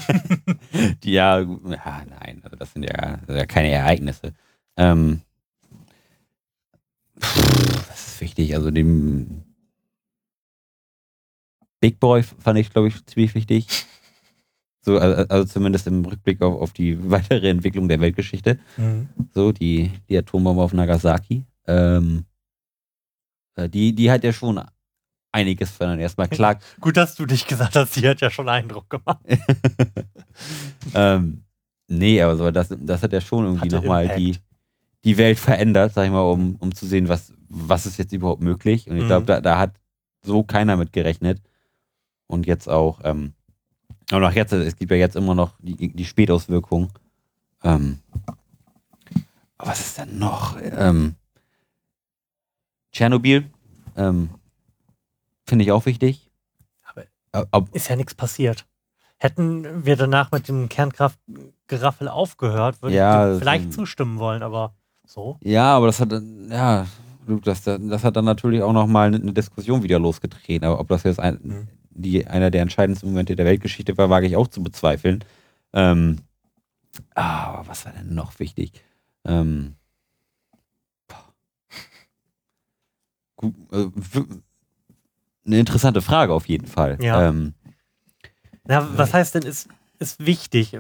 Nein, also das sind ja keine Ereignisse. Das ist wichtig. Also dem Big Boy fand ich, glaube ich, ziemlich wichtig. So, also zumindest im Rückblick auf die weitere Entwicklung der Weltgeschichte. So, die Atombombe auf Nagasaki. Die hat ja schon einiges verändert. Erstmal klar. Gut, dass du dich gesagt hast, die hat ja schon Eindruck gemacht. Nee, aber so, das hat ja schon irgendwie nochmal die Welt verändert, sag ich mal, um zu sehen, was ist jetzt überhaupt möglich. Und ich glaube, da hat so keiner mit gerechnet. Und jetzt auch, und auch jetzt, es gibt ja jetzt immer noch die Spätauswirkungen. Was ist denn noch? Tschernobyl, finde ich auch wichtig. Aber ist ja nichts passiert. Hätten wir danach mit dem Kernkraftgeraffel aufgehört, würde ich vielleicht zustimmen wollen, aber so. Ja, aber das hat dann natürlich auch nochmal eine Diskussion wieder losgetreten. Aber ob das jetzt einer der entscheidendsten Momente der Weltgeschichte war, wage ich auch zu bezweifeln. Aber was war denn noch wichtig? Eine interessante Frage auf jeden Fall. Ja. Was heißt denn, ist wichtig?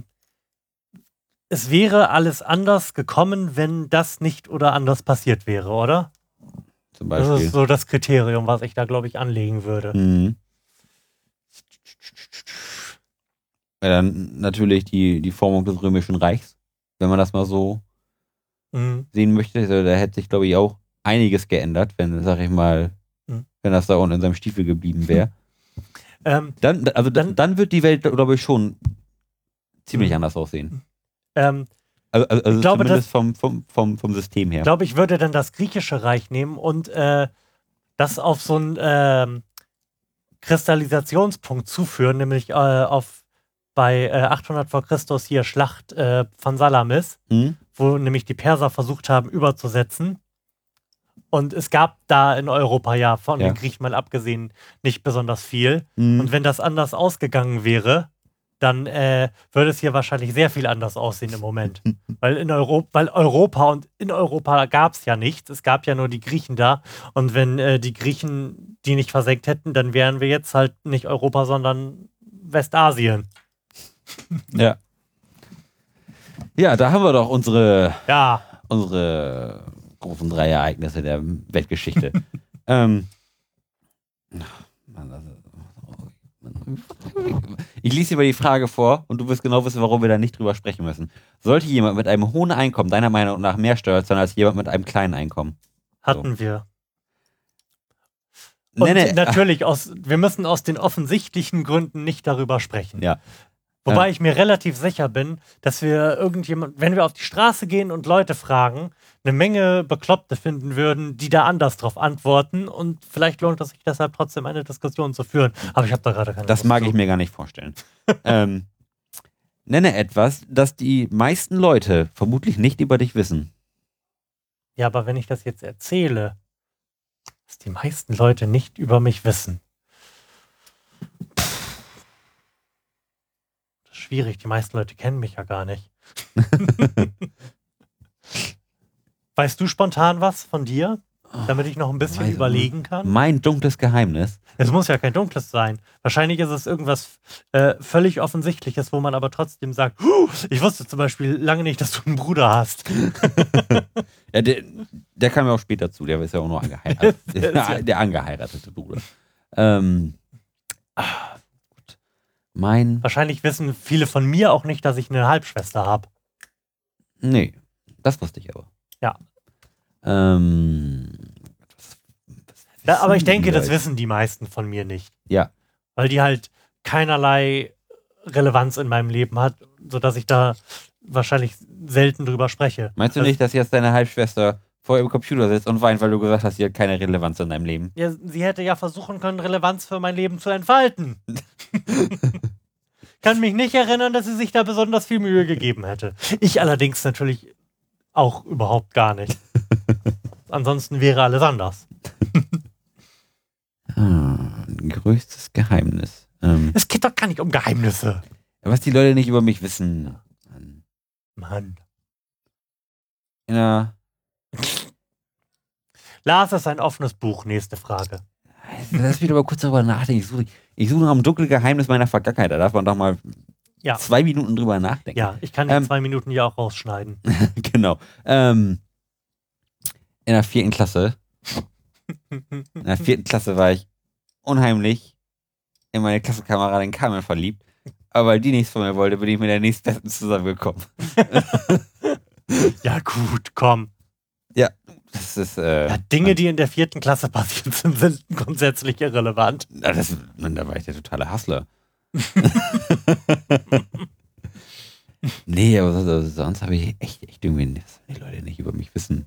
Es wäre alles anders gekommen, wenn das nicht oder anders passiert wäre, oder? Zum Beispiel. Das ist so das Kriterium, was ich da, glaube ich, anlegen würde. Ja, dann natürlich die Formung des Römischen Reichs, wenn man das mal so sehen möchte. Also, da hätte sich, glaube ich, auch einiges geändert, wenn, sag ich mal, wenn das da unten in seinem Stiefel geblieben wäre. Dann wird die Welt, glaube ich, schon ziemlich anders aussehen. Also ich glaube, zumindest vom System her. Ich glaube, ich würde dann das griechische Reich nehmen und das auf so einen Kristallisationspunkt zuführen, nämlich auf bei 800 vor Christus hier Schlacht von Salamis, wo nämlich die Perser versucht haben, überzusetzen. Und es gab da in Europa ja von den Griechen mal abgesehen nicht besonders viel. Und wenn das anders ausgegangen wäre, dann würde es hier wahrscheinlich sehr viel anders aussehen im Moment. Weil in Europa gab es ja nichts. Es gab ja nur die Griechen da. Und wenn die Griechen die nicht versenkt hätten, dann wären wir jetzt halt nicht Europa, sondern Westasien. Ja. Ja, da haben wir doch unsere großen 3 Ereignisse der Weltgeschichte. Ich lese dir mal die Frage vor und du wirst genau wissen, warum wir da nicht drüber sprechen müssen. Sollte jemand mit einem hohen Einkommen deiner Meinung nach mehr Steuern zahlen als jemand mit einem kleinen Einkommen? Hatten wir. Und natürlich, wir müssen aus den offensichtlichen Gründen nicht darüber sprechen. Ja. Wobei ich mir relativ sicher bin, dass wir wenn wir auf die Straße gehen und Leute fragen, eine Menge Bekloppte finden würden, die da anders drauf antworten und vielleicht lohnt es sich deshalb trotzdem eine Diskussion zu führen. Aber ich habe da gerade keine Das mag ich mir gar nicht vorstellen. Nenne etwas, das die meisten Leute vermutlich nicht über dich wissen. Ja, aber wenn ich das jetzt erzähle, dass die meisten Leute nicht über mich wissen. Das ist schwierig, die meisten Leute kennen mich ja gar nicht. Weißt du spontan was von dir, damit ich noch ein bisschen überlegen kann? Mein dunkles Geheimnis. Es muss ja kein dunkles sein. Wahrscheinlich ist es irgendwas völlig Offensichtliches, wo man aber trotzdem sagt, ich wusste zum Beispiel lange nicht, dass du einen Bruder hast. Ja, der kam ja auch später zu, der ist ja auch nur angeheiratet. Der angeheiratete Bruder. Wahrscheinlich wissen viele von mir auch nicht, dass ich eine Halbschwester habe. Nee, das wusste ich aber. Ja. Ja, aber ich denke, das wissen die meisten von mir nicht. Ja. Weil die halt keinerlei Relevanz in meinem Leben hat, sodass ich da wahrscheinlich selten drüber spreche. Meinst du nicht, dass jetzt deine Halbschwester vor ihrem Computer sitzt und weint, weil du gesagt hast, sie hat keine Relevanz in deinem Leben? Ja, sie hätte ja versuchen können, Relevanz für mein Leben zu entfalten. Kann mich nicht erinnern, dass sie sich da besonders viel Mühe gegeben hätte. Ich allerdings natürlich auch überhaupt gar nicht. Ansonsten wäre alles anders. Ein größtes Geheimnis. Es geht doch gar nicht um Geheimnisse. Was die Leute nicht über mich wissen. Mann. Ja. Lars ist ein offenes Buch. Nächste Frage. Lass mich aber kurz darüber nachdenken. Ich suche nach einem dunklen Geheimnis meiner Vergangenheit. Da darf man doch mal 2 Minuten drüber nachdenken. Ja, ich kann die 2 Minuten ja auch rausschneiden. Genau. In der 4. Klasse. In der 4. Klasse war ich unheimlich in meine Klassenkameradin Carmen verliebt. Aber weil die nichts von mir wollte, bin ich mit der nächstbesten zusammengekommen. Ja gut, komm. Ja, das ist... Dinge, die in der 4. Klasse passiert sind grundsätzlich irrelevant. Da war ich der totale Hustler. Nee, aber sonst habe ich echt irgendwie, dass die Leute nicht über mich wissen.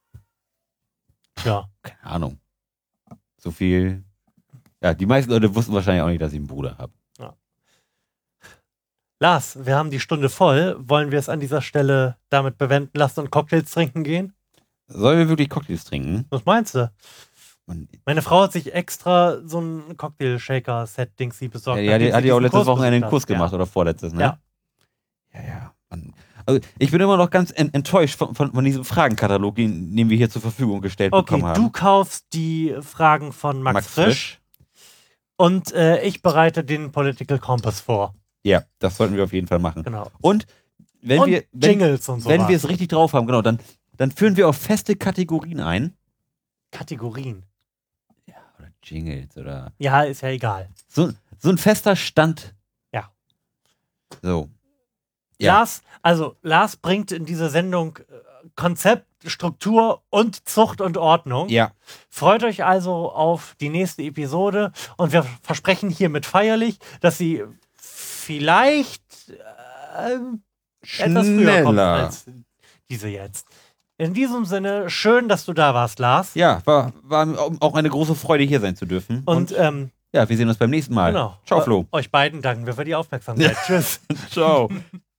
Ja. Keine Ahnung. So viel. Ja, die meisten Leute wussten wahrscheinlich auch nicht, dass ich einen Bruder habe. Ja. Lars, wir haben die Stunde voll. Wollen wir es an dieser Stelle damit bewenden lassen und Cocktails trinken gehen? Sollen wir wirklich Cocktails trinken? Was meinst du? Meine Frau hat sich extra so ein Cocktail-Shaker-Set-Dings besorgt. Ja, die hat ja auch letztes Wochenende einen Kurs gemacht oder vorletztes, ne? Ja. Also ich bin immer noch ganz enttäuscht von diesem Fragenkatalog, den wir hier zur Verfügung gestellt bekommen haben. Okay, du kaufst die Fragen von Max Frisch und ich bereite den Political Compass vor. Ja, das sollten wir auf jeden Fall machen. Genau. Und Jingles und so. Wenn wir es richtig drauf haben, genau, dann führen wir auch feste Kategorien ein. Kategorien? Ja, oder Jingles oder... Ja, ist ja egal. So ein fester Stand. Ja. So. Ja. Lars bringt in diese Sendung Konzept, Struktur und Zucht und Ordnung. Ja. Freut euch also auf die nächste Episode und wir versprechen hiermit feierlich, dass sie vielleicht etwas früher kommt als diese jetzt. In diesem Sinne, schön, dass du da warst, Lars. Ja, war auch eine große Freude, hier sein zu dürfen. Und Ja, wir sehen uns beim nächsten Mal. Genau. Ciao, Flo. Euch beiden danken wir für die Aufmerksamkeit. Tschüss. Ciao.